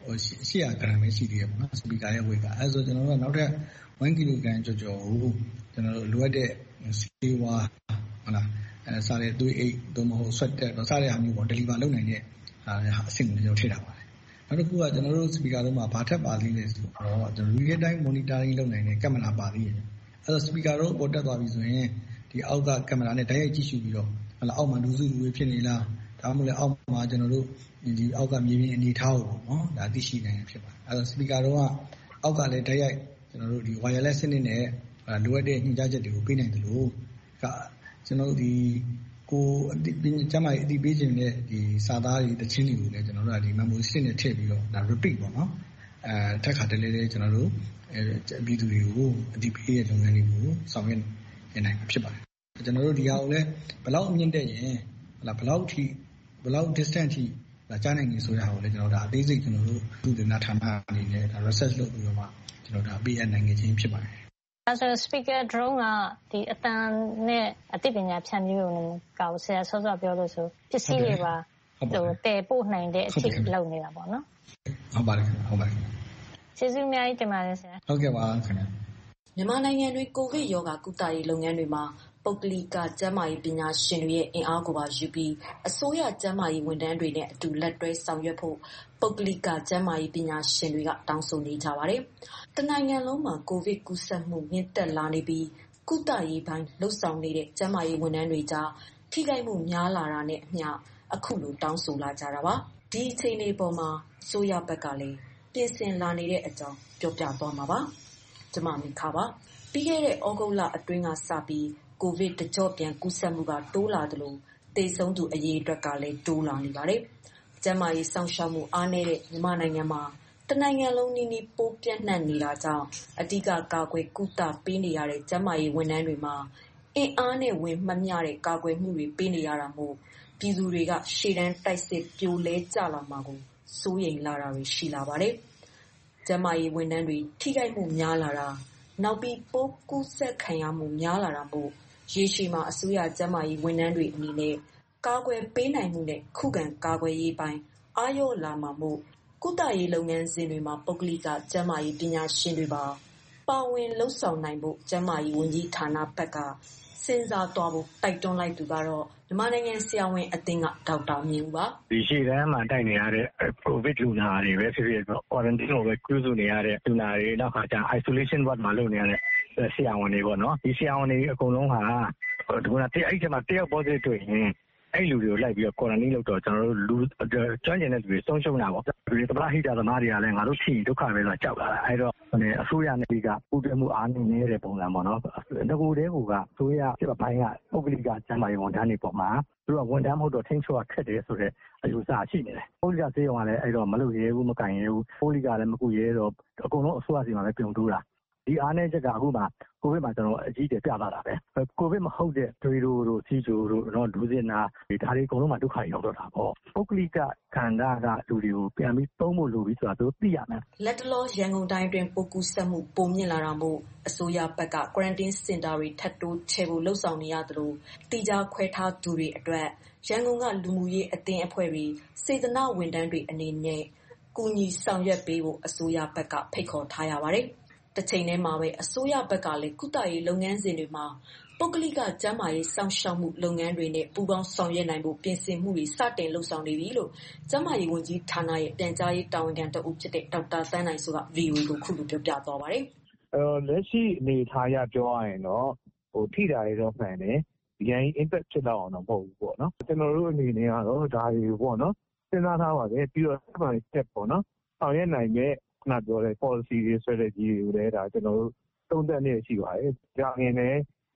800 gram ပဲရှိသေးတယ်ပေါ့နော် speaker ရဲ့ weight ကအဲဆိုကျွန်တော်တို့ကနောက်ထပ်1 kg ကျော်ကိုကျွန်တော်တို့လိုအပ်တဲ့ဆေးဝါးဟုတ်လားစားတဲ့သွေးအိတ်သို့မဟုတ် sweat တော့စားတဲ့ဟာမျိုးပေါ့ deliver လုပ်နိုင်တဲ့အဆင့်ကိုကျွန်တော်ထည့်ထားပါတယ်နောက်တစ်ခုကကျွန်တော်တို့ speaker တို့မှာဘာထပ်ပါသေးလဲဆိုတော့ကျွန်တော် real time monitoring လုပ်နိုင်တဲ့ကင်မရာပါသေးတယ်အဲဆို speaker တို့ပေါ်တက်သွားပြီဆိုရင်ဒီအောက်ကကင်မရာနဲ့တိုက်ရိုက်ကြည့်ရှုပြီးတော့ဟုတ်လားအောက်မှာလူစုလူဝေးဖြစ်နေလားဒါမှမဟုတ်အောက်မှာကျွန်တော်တို့ဒီအောက်ကမြေပြင်အနေထားကိုနော်ဒါသိရှိနိုင်ရဖြစ်ပါတယ်အဲဆို speaker တို့ကအောက်ကလည်းတိုက်ရိုက်ကျွန်တော်တို့ဒီ wireless စနစ်နဲ့လိုအပ်တဲ့ညွှန်ကြားချက်တွေကိုပေးနိုင်တယ်လို့ကျွန်တော်တို့ဒီကိုကျမကြီးအတိပေးခြင်းနဲ့ဒီစာသားတွေတချင်းတွေကိုလည်းကျွန်တော်တို့ကဒီ memory stick နဲ့ထည့်ပြီးတော့ဒါ repeat ပေါ့နော်ထက်ခါတလဲလဲကျွန်တော်တို့ပြည်သူတွေကိုအတိပေးတဲ့လုပ်ငန်းတွေကိုဆောင်ရွက်နိုင်မှာဖြစ်ပါတယ်ကျွန်တော်တို့ဒီဟာကိုလည်းဘယ်လောက်အမြင့်တက်ရင်ဘယ်လောက် distance ထိကြားနိုင်နေဆိုရအောင်လေကျွန်တော်ဒါအသေးစိတ်ကျွန်တော်တို့သူတနာဌာနအနေနဲ့ဒါ research လုပ်ပြီးတော့မှကျွန်တော်ဒါပေးအပ်နိုင်ခြင်းဖြစ်ပါတယ်အဲဆို speaker drone ကဒီအတန်နဲ့အသိပညာဖြန့်ဖြူးရုံနဲ့ကောက်ဆရာဆော့ဆော့ပြောလို့ဆိုပစ္စည်းတွေပါတည်ပို့နိုင်တဲ့အထိလုပ်နေတာပေါ့နော်ဟုတ်ပါတယ်ကျေးဇူးအများကြီးတင်ပါတယ်ဆရာဟုတ်ကဲ့ပါခင်ဗျာမြန်မာနိုင်ငံတွင်ကိုဗစ်ရောဂါကုသရေးလုပ်ငန်းတွေမှာပုဂ္ဂလိကကျန်းမာရေးပညာရှင်တွေရဲ့အင်အားကိုပါယူပြီးအစိုးရကျန်းမာရေးဝန်ထမ်းတွေနဲ့အတူလက်တွဲဆောင်ရွက်ဖို့ပုဂ္ဂလိကကျန်းမာရေးပညာရှင်တွေကတောင်းဆိုနေကြပါတယ်။တနိုင်ငံလုံးမှာကိုဗစ်ကူးစက်မှုမြင့်တက်လာနေပြီးကုသရေးပိုင်းလှုပ်ဆောင်နေတဲ့ကျန်းမာရေးဝန်ထမ်းတွေကြားထိခိုက်မှုများလာတာနဲ့အမျှအခုလိုတောင်းဆိုလာကြတာပါ။ဒီအခြေအနေပေါ်မှာအစိုးရဘက်ကလည်းပြင်ဆင်လာနေတဲ့အကြောင်းပြောပြသွားမှာပါ။ကျွန်မမိခပါ။ပြီးခဲ့တဲ့ဩဂုတ်လအတွင်းကစပြီးကိုဗစ်တကျော့ပြန်ကူးစက်မှုကတိုးလာသလိုသေဆုံးသူအရေအတွက်ကလည်းတိုးလာနေပါတယ်။ကျန်းမာရေးစောင့်ရှောက်မှုအားနည်းတဲ့မြန်မာနိုင်ငံမှာတနိုင်ငံလုံးနီးနီးပိုးပြန့်နှံ့နေတာကြောင့်အဓိကကာကွယ်ကုသပေးနေရတဲ့ကျန်းမာရေးဝန်ထမ်းတွေမှာအင်အားနဲ့ဝင်မမျှတဲ့ကာကွယ်မှုတွေပေးနေရတာမို့ပြည်သူတွေကရှေ့တန်းတိုက်စစ်ပြိုလဲကျလာမှာကိုစိုးရိမ်လာတာတွေရှိလာပါတယ်။ကျန်းမာရေးဝန်ထမ်းတွေထိခိုက်မှုများလာတာနောက်ပြီးပိုးကူးစက်ခံရမှုများလာတာမို့ရေရှည်မှာအစိုးရကျန်းမာရေးဝန်ထမ်းတွေအနေနဲ့ကာကွယ်ပေးနိုင်မှုနဲ့ခုခံကာကွယ်ရေးပိုင်းအားလျော့လာမှာမို့ကုသရေးလုပ်ငန်းစဉ်တွေမှာပုဂ္ဂလိကကျန်းမာရေးပညာရှင်တွေပါဝင်လှုပ်ဆောင်နိုင်ဖို့ကျန်းမာရေးဝန်ကြီးဌာနဘက်ကစဉ်းစားသွားဖို့တိုက်တွန်းလိုက်သူကတော့မြန်မာနိုင်ငံဆရာဝန်အသင်းကဒေါက်တာမြင့်ဦးပါဒီရှေ့တန်းမှာတိုက်နေရတဲ့ COVID လူနာတွေပဲဖြစ်ဖြစ် quarantine ကိုပဲကျူးစုနေရတဲ့လူနာတွေနောက်ခါကျ isolation ward မှာလုပ်နေရတဲ့ဆရာဝန်တွေပေါ့နော်ဒီဆရာဝန်တွေအကုန်လုံးဟာဒီကနေ့အဲ့ဒီမှာတယောက် positive တွေ့ရင်အဲ့လူတွေကိုလိုက်ပြီးတော့ quarantine လုပ်တော့ကျွန်တော်တို့လူကျွမ်းကျင်တဲ့လူတွေဆုံးရှုံးတာပေါ့ဒီသမားဟိတာသမားတွေကလည်းငါတို့ဖြစ်ဒုက္ခပဲဆိုတော့ကြောက်လာတာအဲ့တော့အစိုးရနဲ့ဒီကပူးတွဲမှုအားနည်းနေတဲ့ပုံစံပေါ့နော်ငကိုတဲကအစိုးရဖြစ်ဘိုင်းကပုဂ္ဂလိကကျန်းမာရေးဝန်ထမ်းတွေပေါ်မှာသူတို့ကဝန်ထမ်းမဟုတ်တော့ထိန်းချုပ်ရခက်တယ်ဆိုတဲ့အယူဆရှိနေတယ်ပုဂ္ဂလိကဆေးရုံကလည်းအဲ့တော့မလုပ်ရဲဘူးမကင်ရဲဘူးပုဂ္ဂလိကလည်းမကူရဲတော့အကုန်လုံးအစိုးရစီမှာပဲပြုံတိုးတာဒီအားနည်းချက်ကအခုမှကိုဗစ်မှာကျွန်တော်အကြီးတွေပြလာတာပဲကိုဗစ်မဟုတ်တဲ့ဒွေတို့စီဂျိုတို့တော့ဒူးစင်နာဒါတွေအကုန်လုံးမှဒုက္ခရောက်တော့တာပေါ့ပုဂ္ဂလိကခန္ဓာကလူတွေကိုပြန်ပြီးသုံးဖို့လိုပြီးဆိုတာသူသိရမယ်လက်တလောရန်ကုန်တိုင်းတွင်ပိုးကူးစက်မှုပုံမြင့်လာတာမို့အစိုးရဘက်က quarantine center တွေထပ်တိုးချဲဖို့လှုံ့ဆော်နေရသလိုတိကျခွဲထားသူတွေအတွက်ရန်ကုန်ကလူမှုရေးအသင်းအဖွဲ့တွေစေတနာဝန်ထမ်းတွေအနေနဲ့ကူညီဆောင်ရွက်ပေးဖို့အစိုးရဘက်ကဖိတ်ခေါ်ထားရပါတယ်တစ်ချိန်တည်းမှာပဲအစိုးရဘက်ကလည်းကုသရေးလုပ်ငန်းစဉ်တွေမှာပုဂ္ဂလိကကျန်းမာရေးစောင့်ရှောက်မှုလုပ်ငန်းတွေနဲ့ပူးပေါင်းဆောင်ရွက်နိုင်ဖို့ပြင်ဆင်မှုတွေစတင်လှုပ်ဆောင်နေပြီလို့ကျန်းမာရေးဝန်ကြီးဌာနရဲ့ပြန်ကြားရေးတာဝန်ခံတဦးဖြစ်တဲ့ဒေါက်တာသန်းနိုင်စိုးက VOA ကိုခုလိုပြောပြသွားပါတယ်။လက်ရှိအနေထားရပြောရရင်တော့ထိတာတွေတော့မှန်တယ်။ဒီရင် impact ဖြစ်တော့အောင်တော့မဟုတ်ဘူးပေါ့နော်။ကျွန်တော်တို့အနေနဲ့ကတော့ဒါတွေပေါ့နော်။စဉ်းစားထားပါပဲပြီးတော့ step ပေါ့နော်။ဆောင်ရွက်နိုင်တဲ့ခုနပြောတဲ့ policy တွေ strategy တွေကိုလည်းဒါကျွန်တော်တို့သုံးသပ်နေရှိပါတယ်။ကြာရင်လည်း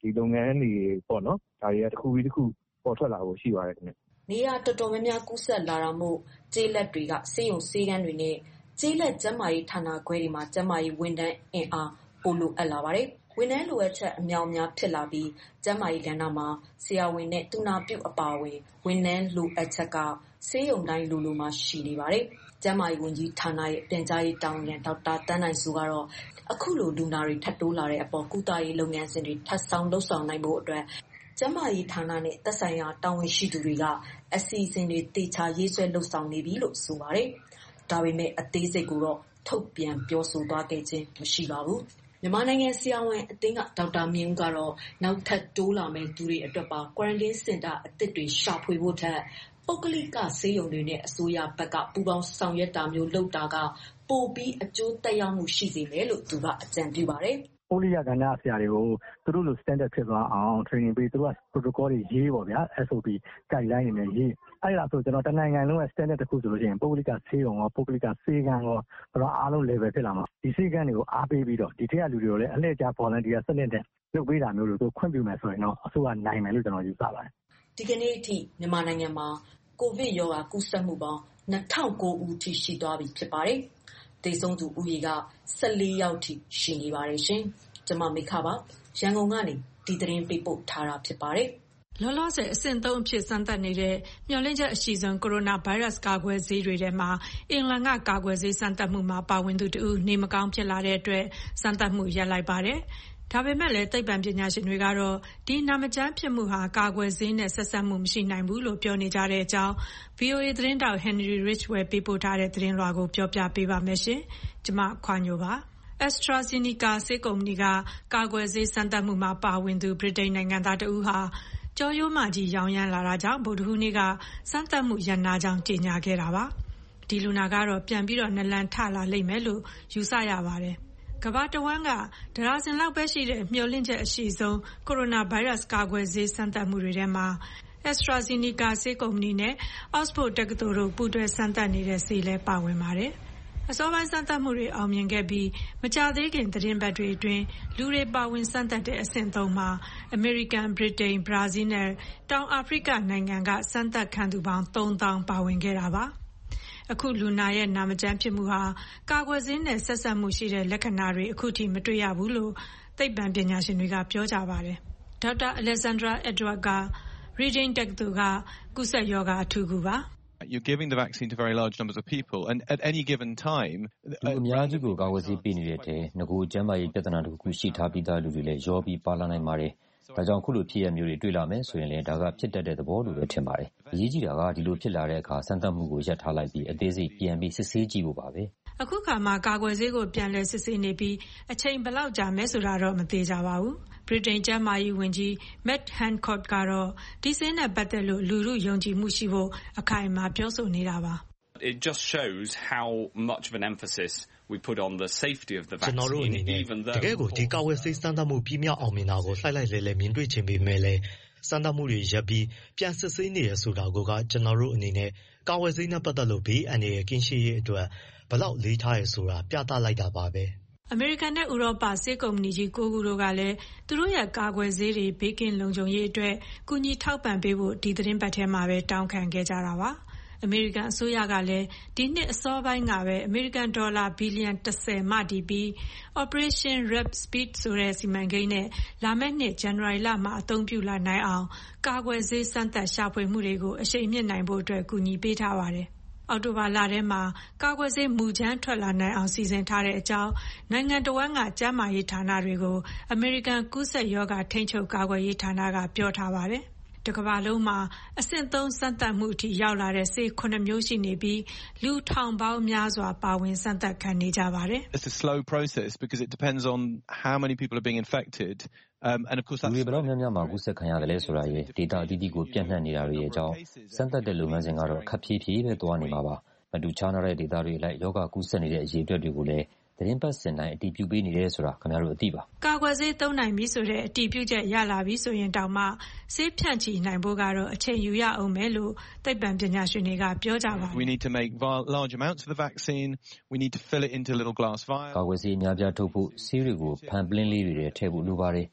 ဒီလုပ်ငန်းတွေပေါ့နော်ဒါတွေကတစ်ခုပြီးတစ်ခုပေါ်ထွက်လာဖို့ရှိပါတယ်ခင်ဗျနေရာတော်တော်များများကူးစက်လာတာမို့ကျေးလက်တွေကစေယုံစေးကန်းတွေနဲ့ကျေးလက်ကျန်းမာရေးဌာနခွဲတွေမှာကျန်းမာရေးဝန်ထမ်းအင်အားပိုလိုအပ်လာပါတယ်ဝန်ထမ်းလိုအပ်ချက်အများအများဖြစ်လာပြီးကျန်းမာရေးကဏ္ဍမှာဆရာဝန်နဲ့သူနာပြုအပါအဝင်ဝန်ထမ်းလိုအပ်ချက်ကစေယုံတိုင်းလိုမှာရှိနေပါတယ်ကျန်းမာရေးဝန်ကြီးဌာနရဲ့တင်ကြားရေးတာဝန်ခံဒေါက်တာတန်းနိုင်စိုးကတော့အခုလိုလူနာတွေထပ်တိုးလာတဲ့အပေါ်ကုသရေးလုပ်ငန်းစဉ်တွေထပ်ဆောင်လုပ်ဆောင်နိုင်ဖို့အတွက်ကျန်းမာရေးဌာနနဲ့သက်ဆိုင်ရာတာဝန်ရှိသူတွေကအစီအစဉ်တွေတေချာရေးဆွဲလုပ်ဆောင်နေပြီလို့ဆိုပါတယ်ဒါပေမဲ့အသေးစိတ်ကိုတော့ထုတ်ပြန်ပြောဆိုသွားခဲ့ခြင်းမရှိပါဘူးမြန်မာနိုင်ငံဆရာဝန်အသင်းကဒေါက်တာမြင့်ဦးကတော့နောက်ထပ်တိုးလာမဲ့သူတွေအတွက်ပါ quarantine center အသစ်တွေရှာဖွေဖို့ထက်ပုဂ္ဂလိကဆေးရုံတွေနဲ့အစိုးရဘက်ကပူးပေါင်းဆောင်ရွက်တာမျိုးလုပ်တာကပိုပြီးအကျိုးသက်ရောက်မှုရှိစေမယ်လို့သူကအကြံပြုပါတယ်ပုဂ္ဂလိကကဏ္ဍဆရာတွေကိုသူတို့လို standard ဖြစ်သွားအောင် training ပေးသူတို့က protocol တွေရေးပေါ့ဗျာ SOP guideline တွေနဲ့ရေးအဲ့ဒါဆိုကျွန်တော်တနိုင်ငံလုံးရဲ့ standard တစ်ခုဆိုလို့ရှိရင်ပုဂ္ဂလိကဆေးရုံရောပုဂ္ဂလိကဆေးခန်းရောတော့အားလုံး level ဖြစ်လာမှာဒီဆေးခန်းတွေကိုအားပေးပြီးတော့ဒီထက်ကလူတွေကိုလည်းအလှည့်ကျ volunteer စနစ်နဲ့လုပ်ပေးတာမျိုးလို့သူခွင့်ပြုမယ်ဆိုရင်တော့အစိုးရနိုင်မယ်လို့ကျွန်တော်ယူဆပါတယ်ဒီကနေ့အထိမြန်မာနိုင်ငံမှာကိုဗစ်ရောဂါကူးစက်မှုပေါင်း2009ဦးထိရှိသွားပြီဖြစ်ပါတယ်သေဆုံးသူဦးရေက14ယောက်ထိရှိနေပါတယ်ရှင်ကျွန်မမိခပါရန်ကုန်ကနေဒီသတင်းပေးပို့ထားတာဖြစ်ပါတယ်လောလောဆယ်အဆင့်3အဖြစ်စမ်းသပ်နေတဲ့မျှော်လင့်ချက်အရှိဆုံးကိုရိုနာဗိုင်းရပ်စ်ကာကွယ်ဆေးတွေထဲမှာအင်္ဂလန်ကကာကွယ်ဆေးစမ်းသပ်မှုမှာပါဝင်သူတူနေမကောင်းဖြစ်လာတဲ့အတွက်စမ်းသပ်မှုရပ်လိုက်ပါတယ်။ဒါပေမဲ့လည်းသိပ္ပံပညာရှင်တွေကတော့ဒီနာမကျန်းဖြစ်မှုဟာကာကွယ်ဆေးနဲ့ဆက်စပ်မှုမရှိနိုင်ဘူးလို့ပြောနေကြတဲ့အကြောင်း VOA သတင်းတောက် Henry Ridgwell ပေးပို့ထားတဲ့သတင်းလွှာကိုပြောပြပေးပါမယ်ရှင်။ကျွန်မခွာညိုပါAstraZeneca ဆေးကုမ္ပဏီကကာကွယ်ဆေးစမ်းသပ်မှုမှာပါဝင်သူဗြိတိန်နိုင်ငံသားတဦးဟာကြောရိုးမှကြီးရောင်ရမ်းလာတာကြောင့်ဗုဒ္ဓဟူးနေ့ကစမ်းသပ်မှုရပ်နားကြောင်းကြေညာခဲ့တာပါ။ဒီလူနာကတော့ပြန်ပြီးနလန်ထလာလိမ့်မယ်လို့ယူဆရပါတယ်။ကမ္ဘာတဝန်းကဒရာဇင်လောက်ပဲရှိတဲ့မျှော်လင့်ချက်အရှိဆုံးကိုရိုနာဗိုင်းရပ်စ်ကာကွယ်ဆေးစမ်းသပ်မှုတွေထဲမှာAstraZeneca ဆေးကုမ္ပဏီနဲ့ Oxford တက္ကသိုလ်တို့ပူးတွဲစမ်းသပ်နေတဲ့ဆေးလည်းပါဝင်ပါတယ်။အစောပိုင်းစမ်းသပ်မှုတွေအောင်မြင်ခဲ့ပြီးမကြာသေးခင်သတင်းပတ်တွေအတွင်းလူတွေပါဝင်စမ်းသပ်တဲ့အဆင့်3မှာအမေရိကန်၊ဗြိတိန်၊ဘရာဇီးနဲ့တောင်အာဖရိကနိုင်ငံကစမ်းသပ်ခံသူပေါင်း3000ပါဝင်ခဲ့တာပါ။အခုလူနာရဲ့နာမကျန်းဖြစ်မှုဟာကာကွယ်ဆေးနဲ့ဆက်စပ်မှုရှိတဲ့လက္ခဏာတွေအခုထိမတွေ့ရဘူးလို့သိပ္ပံပညာရှင်တွေကပြောကြပါတယ်။ဒေါက်တာ Alexandra Edward က Reading တက္ကသိုလ်ကကူးစက်ရောဂါအထူးကုပါ You're giving the vaccine to very large numbers of people and at any given time အများကြီးကိုကာကွယ်ဆေးပေးနေတဲ့တဲ့ငကိုကျန်းမာရေးပြဿနာတစ်ခုရှိထားပြီးသားလူတွေလည်းရောပြီးပါလာနိုင်ပါတယ်။ဒါကြောင့်ခုလိုဖြစ်ရမျိုးတွေတွေ့လာမယ်ဆိုရင်လည်းဒါကဖြစ်တတ်တဲ့သဘောလို့ပဲထင်ပါတယ်။အရေးကြီးတာကဒီလိုဖြစ်လာတဲ့အခါစမ်းသပ်မှုကိုရပ်ထားလိုက်ပြီးအသေးစိတ်ပြန်ပြီးစစ်ဆေးကြည့်ဖို့ပါပဲ။အခုခါမှာကာကွယ်ဆေးကိုပြန်လည်စစ်ဆေးနေပြီးအချိန်ဘယ်လောက်ကြာမယ်ဆိုတာတော့မသေးကြပါဘူး။ဗြိတိန်ကျန်းမာရေးဝန်ကြီး Matt Hancock ကတော့ဒီဆေးနဲ့ပတ်သက်လို့လူထုယုံကြည်မှုရှိဖို့အခိုင်အမာပြောဆိုနေတာပါ။ It just shows how much of an emphasis we put on the safety of the vaccine even though တကယ်ကိုဒီကာကွယ်ဆေးစမ်းသပ်မှုပြီးမြောက်အောင်မြင်တာကိုလှိုက်လိုက်လဲလဲမြင်တွေ့ချင်ပေမဲ့လည်းစမ်းသပ်မှုတွေရပ်ပြီးပြန်စစ်ဆေးနေရဆိုတာကကျွန်တော်တို့အနေနဲ့ကာကွယ်ဆေးနဲ့ပတ်သက်လို့ဘေးအန္တရာယ်ကင်းရှင်းရေးအတွက်ဘလောက်လေးထားရဆိုတာပြသလိုက်တာပါပဲအမေရိကန်နဲ့ဥရောပဆေးကုမ္ပဏီကြီး9ခုတို့ကလည်းသူတို့ရဲ့ကာကွယ်ဆေးတွေဘေးကင်းလုံခြုံရေးအတွက်ကူညီထောက်ပံ့ပေးဖို့ဒီသတင်းပတ်ထဲမှာပဲတောင်းခံခဲ့ကြတာပါအမေရိကန်အစိုးရကလည်းဒီနှစ်အစောပိုင်းကပဲအမေရိကန်ဒေါ်လာဘီလီယံ10မှတည်ပြီး Operation Warp Speed ဆိုတဲ့စီမံကိန်းနဲ့လာမယ့်နှစ်ဇန်နဝါရီလမှာအသုံးပြုလာနိုင်အောင်ကာကွယ်ဆေးစမ်းသပ်ရှာဖွေမှုတွေကိုအရှိန်မြင့်နိုင်ဖို့အတွက်ကူညီပေးထားပါတယ်အောက်တိုဘာလထဲမှာကာကွယ်ဆေးမူကြမ်းထွက်လာနိုင်အောင်စီစဉ်ထားတဲ့အကြောင်းနိုင်ငံတော်ဝန်ကကျန်းမာရေးဌာနတွေကိုအမေရိကန်ကူးစက်ရောဂါထိန်းချုပ်ကာကွယ်ရေးဌာနကပြောထားပါတယ်။တကမ္ဘာလုံးမှာအဆင့်3စမ်းသပ်မှုအထိရောက်လာတဲ့ဆေး9မျိုးရှိနေပြီးလူထောင်ပေါင်းများစွာပါဝင်စမ်းသပ်ခံနေကြပါတယ်။ It's a slow process because it depends on how many people are being infected and of course that's ဘယ်တော့များမှာကူးစက်ခံရတယ်လဲဆိုတာရဲ့ data အသီးသီးကိုပြန့်နှံ့နေတာတွေရဲ့အကြောင်းစမ်းသပ်တဲ့လုပ်ငန်းစဉ်ကတော့ခက်ဖြည်းဖြည်းပဲသွားနေမှာပါမတူခြားနားတဲ့ data တွေလိုက်ယောဂကူးစက်နေတဲ့အရေးအတွက်တွေကိုလည်းသတင်းပတ်စင်တိုင်းအတည်ပြုပေးနေတယ်ဆိုတာခင်ဗျားတို့အသိပါကာကွယ်ဆေးသုံးနိုင်ပြီဆိုတဲ့အတည်ပြုချက်ရလာပြီဆိုရင်တောင်မှဆေးဖြန့်ချီနိုင်ဖို့ကတော့အချိန်ယူရအောင်မယ်လို့သိပ္ပံပညာရှင်တွေကပြောကြပါတယ် We need to make large amounts of the vaccine we need to fill it into little glass vials ကာကွယ်ဆေးအများပြားထုတ်ဖို့ဆေးတွေကိုဖန်ပလင်းလေးတွေထဲထည့်ဖို့လိုပါတယ်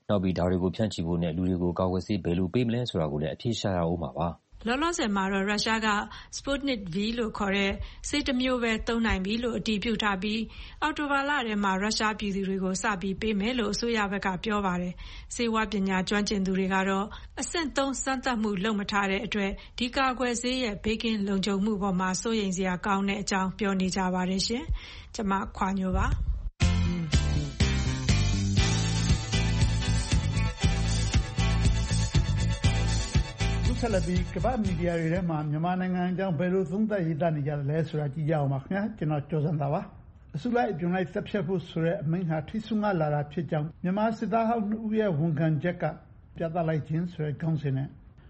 နောက်ပြီးဒါတွေကိုဖြန့်ချိဖို့နဲ့လူတွေကိုကာကွယ်ဆေးဘယ်လိုပေးမလဲဆိုတာကိုလည်းအဖြေရှာရအောင်ပါ။လောလောဆယ်မှာတော့ရုရှားက Sputnik V လို့ခေါ်တဲ့ဆေးတစ်မျိုးပဲသုံးနိုင်ပြီလို့အတည်ပြုထားပြီးအောက်တိုဘာလထဲမှာရုရှားပြည်သူတွေကိုစပြီးပေးမယ်လို့အစိုးရဘက်ကပြောပါတယ်။ဆေးဝါးပညာကျွမ်းကျင်သူတွေကတော့အဆင့် 3 စမ်းသပ်မှုလုပ်မထားတဲ့အတွက်ဒီကာကွယ်ဆေးရဲ့ဘေးကင်းလုံခြုံမှုပေါ်မှာစိုးရိမ်စရာကောင်းတဲ့အကြောင်းပြောနေကြပါတယ်ရှင်။ကျွန်မခွာညိုပါ။ဆက်လက်ပြီးကမ္ဘာမီဒီယာတွေထဲမှာမြန်မာနိုင်ငံအကြောင်းဘယ်လိုသုံးသပ်ရေးသားနေကြသလဲဆိုတာကြည့်ကြအောင်ပါခင်ဗျာကျွန်တော်ကျော်စံသာပါအစုလိုက်အပြုံလိုက်သက်ဖြတ်ဖို့ဆိုတဲ့အမိန့်ဟာထိဆွငါလာတာဖြစ်ကြောင်းမြန်မာစစ်သားဟောင်း2ဦးရဲ့ဝန်ခံချက်ကပြသလိုက်ခြင်းဆိုတဲ့ခေါင်းစဉ်နဲ့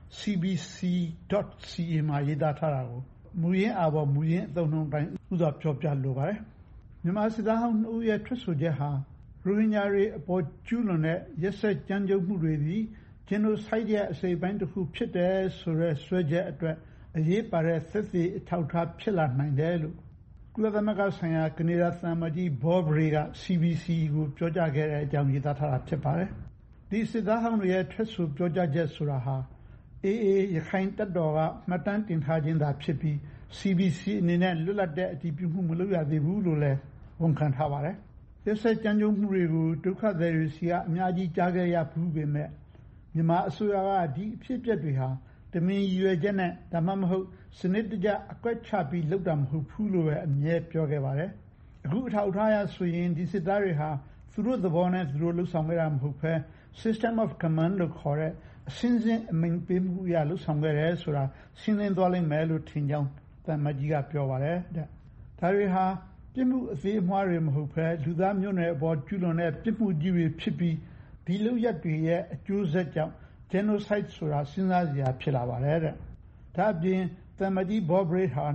cbc.ca မှာရေးသားထားတာကိုမူရင်းအာဘော်မူရင်းအသုံးနှုန်းတိုင်းဥစွာပြောပြလိုပါတယ်မြန်မာစစ်သားဟောင်း2ဦးရဲ့ထွက်ဆိုချက်ဟာရိုဟင်ဂျာတွေအပေါ်ကျူးလွန်တဲ့ရက်စက်ကြမ်းကြုတ်မှုတွေသည်genocide ရဲ့အစိပ်ပိုင်းတစ်ခုဖြစ်တယ်ဆိုတဲ့ဆွဲချက်အတွက်အရေးပါတဲ့သက်သေအထောက်အထားဖြစ်လာနိုင်တယ်လို့ကုလသမဂ္ဂဆိုင်ရာကနေဒါသံအမတ်ကြီး Bob Rae က CBC ကိုပြောကြားခဲ့တဲ့အကြောင်းရေးသားထားတာဖြစ်ပါတယ်။ဒီစစ်သားဟောင်းတွေရဲ့ထွက်ဆိုပြောကြားချက်ဆိုတာဟာ AA ရခိုင်တပ်တော်ကမှတ်တမ်းတင်ထားခြင်းသာဖြစ်ပြီး CBC အနေနဲ့လွတ်လပ်တဲ့အတည်ပြုမှုမလုပ်ရသေးဘူးလို့လည်းဝန်ခံထားပါတယ်။ရက်စက်ကြမ်းကြုတ်မှုတွေကိုဒုက္ခသည်တွေစီကအများကြီးကြားခဲ့ရဘူးပေမဲ့မြန်မာအစိုးရကဒီအဖြစ်အပျက်တွေဟာတမင်ရည်ရွယ်ချက်နဲ့ဒါမှမဟုတ်စနစ်တကျအကွက်ချပြီးလုပ်တာမဟုတ်ဘူးလို့ပဲအမြဲပြောခဲ့ပါတယ်။အခုအထောက်အထားရဆိုရင်ဒီစစ်သားတွေဟာသူတို့သဘောနဲ့သူတို့လှုပ်ဆောင်ခဲ့တာမဟုတ်ဘဲ system of command လို့ခေါ်တဲ့အစင်းစင်းအမိန့်ပေးမှုအရလှုပ်ဆောင်ခဲ့တယ်ဆိုတာရှင်းလင်းသွားလိမ့်မယ်လို့ထင်ကြောင်းသံအမတ်ကြီးကပြောပါတယ်တဲ့။ဒါတွေဟာပြစ်မှုအသေးအမွှားတွေမဟုတ်ဘဲလူသားမျိုးနွယ်အပေါ်ကျူးလွန်တဲ့ပြစ်မှုကြီးတွေဖြစ်ပြီးဒီလုပ်ရက်တွေရဲ့အကျိုးဆက်ကြောင့် genocide ဆိုတာစဉ်းစားစရာဖြစ်လာပါတယ်တဲ့။ဒါအပြင်သံအမတ်ကြီး Bob Rae ဟာ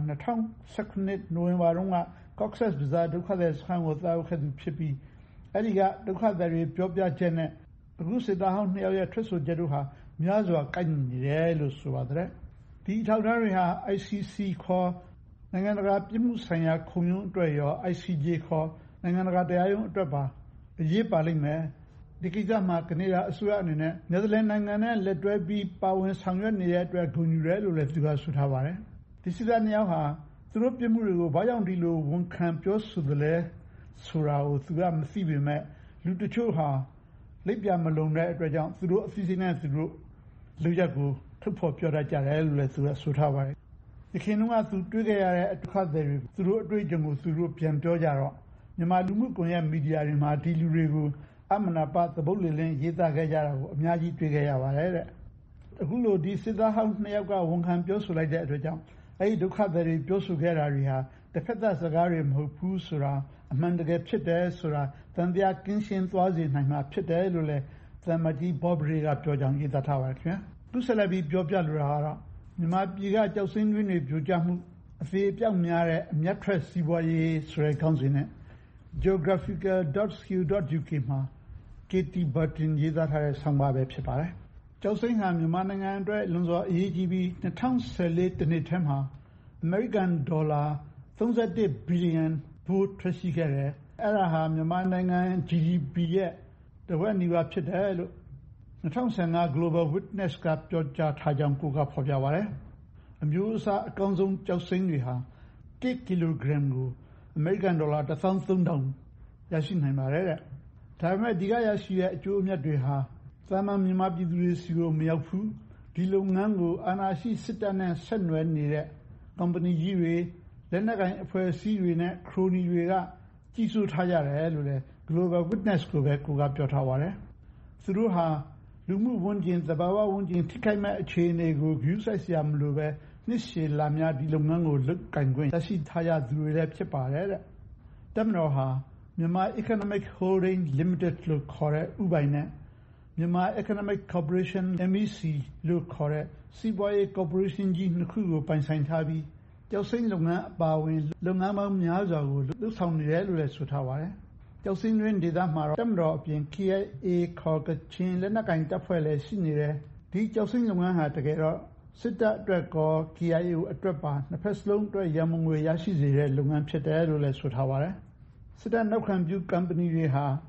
2019နိုဝင်ဘာတုန်းက Cox's Bazar ဒုက္ခသည်စခန်းကိုသွားရောက်ခဲ့သူဖြစ်ပြီးအဲဒီကဒုက္ခသည်တွေပြောပြချက်နဲ့အခုစစ်သားဟောင်း2ယောက်ရဲ့ထွက်ဆိုချက်တို့ဟာများစွာကိုက်ညီနေတယ်လို့ဆိုပါတယ်။ဒီအထောက်အထားတွေဟာ ICC ခေါ်နိုင်ငံတကာပြစ်မှုဆိုင်ရာခုံရုံးအတွက်ရော ICJ ခေါ်နိုင်ငံတကာတရားရုံးအတွက်ပါအရေးပါလိမ့်မယ်။ဒီကိစ္စမှာကနေဒါအစိုးရအနေနဲ့နယ်သာလန်နိုင်ငံနဲ့လက်တွဲပြီးပါဝင်ဆောင်ရွက်နေတဲ့အတွက်ဂုဏ်ယူတယ်လို့လည်းသူကဆိုထားပါတယ်။ဒီစစ်သား2ယောက်ဟာသူတို့ပြစ်မှုတွေကိုဘာကြောင့်ဒီလိုဝန်ခံပြောဆိုသလဲဆိုတာကိုသူကမသိပေမဲ့လူတချို့ဟာလက်ပြမလုံတဲ့အတွက်ကြောင့်သူတို့အစီအစဉ်နဲ့သူတို့လူရက်ကိုထုတ်ဖော်ပြောတတ်ကြတယ်လို့လည်းသူကဆိုထားပါတယ်။ယခင်တုန်းကသူတွေ့ခဲ့ရတဲ့အခါတွေသူတို့အတွေ့အကြုံကိုသူတို့ပြန်ပြောကြတော့မြန်မာလူမှုကွန်ရက်မီဒီယာတွေမှာဒီလူတွေကိုအမနာပသဘုတ်လင်းလင်းရေးသားခဲ့ကြတာကိုအများကြီးတွေ့ခဲ့ရပါတယ်တဲ့။အခုလိုဒီစစ်သားဟောင်း2ယောက်ကဝန်ခံပြောဆိုလိုက်တဲ့အတွက်ကြောင့်အဲဒီဒုက္ခသည်တွေပြောဆိုခဲ့တာတွေဟာတစ်ဖက်သက်စကားတွေမဟုတ်ဘူးဆိုတာအမှန်တကယ်ဖြစ်တယ်ဆိုတာသံတရားကင်းရှင်းသွားစေနိုင်မှာဖြစ်တယ်လို့လည်းသံမတ်ကြီး Bob Rae ကပြောကြောင်းရေးသားထားပါတယ်ခင်ဗျာ။သူဆက်လက်ပြီးပြောပြလိုတာကတော့မြန်မာပြည်ကကြောက်စိမ့်တွင်းတွေပြိုကျမှုအသေးအပြောက်များတဲ့အမျက်ထွက်စီးပွားရေးဆိုတဲ့ခေါင်းစဉ်နဲ့ geographical.co.uk မှာ Katie Burton ရေးသားထားတဲ့ဆောင်းပါးပဲဖြစ်ပါတယ်။ကျောက်စိမ်းဟာမြန်မာနိုင်ငံအတွက်လွန်စွာအရေးကြီးပြီး2014တနှစ်ထဲမှာအမေရိကန်ဒေါ်လာ31ဘီလီယံဘိုးထွက်ရှိခဲ့တယ်။အဲ့ဒါဟာမြန်မာနိုင်ငံ GDP ရဲ့တဝက်နီးပါးဖြစ်တယ်လို့2015 Global Witness ကပြောကြားထားကြောင်းကိုကဖော်ပြပါတယ်။အမျိုးအစားအကောင်းဆုံးကျောက်စိမ်းတွေဟာ1ကီလိုဂရမ်ကိုအမေရိကန်ဒေါ်လာ13,000ရရှိနိုင်ပါတယ်တဲ့။ဒါပေမဲ့ဒီကရရှိတဲ့အကျိုးအမြတ်တွေဟာသာမန်မြန်မာပြည်သူတွေစီကိုမရောက်ဘူး။ဒီလုပ်ငန်းကိုအာဏာရှိစစ်တပ်နဲ့ဆက်နွယ်နေတဲ့ကုမ္ပဏီကြီးတွေလက်နက်ကိုင်အဖွဲ့အစည်းတွေနဲ့ခရိုနီတွေကကြီးစိုးထားကြတယ်လို့လည်း Global Witness ကိုပဲကိုကပြောထားပါတယ်။သူတို့ဟာလူမှုဝန်ကျင်သဘာဝဝန်ကျင်ထိခိုက်မဲ့အခြေအနေကိုဂရုစိုက်စရာမလိုပဲနှစ်ရှည်လာများဒီလုပ်ငန်းကိုလုပ်ကင်ခွင့်ရရှိထားရသူတွေလည်းဖြစ်ပါတယ်တဲ့။တပ်မတော်ဟာမြန်မာ Economic Holding Limited လို့ခေါ်တဲ့ဥပိုင်နဲ့မြန်မာ Economic Corporation MEC လို့ခေါ်တဲ့စီးပွားရေး corporation ကြီးနှစ်ခုကိုပိုင်ဆိုင်ထားပြီးကျောက်စိမ်းလုပ်ငန်းအပါအဝင်လုပ်ငန်းပေါင်းများစွာကိုလုပ်ဆောင်နေတယ်လို့လည်းဆိုထားပါတယ်။ကျောက်စိမ်းတွင်ဒေသမှာတော့တပ်မတော်အပြင် KIA ခေါ်ကချင်လက်နက်ကိုင်တပ်ဖွဲ့လည်းရှိနေတယ်။ဒီကျောက်စိမ်းလုပ်ငန်းဟာတကယ်တော့စစ်တပ်အတွက်ကော KIA အတွက်ပါနှစ်ဖက်စလုံးအတွက်ရမုံငွေရရှိစေတဲ့လုပ်ငန်းဖြစ်တယ်လို့လည်းဆိုထားပါတယ်။စစ်တပ်နောက်ခံပြုကုမ္ပဏီတွေဟာ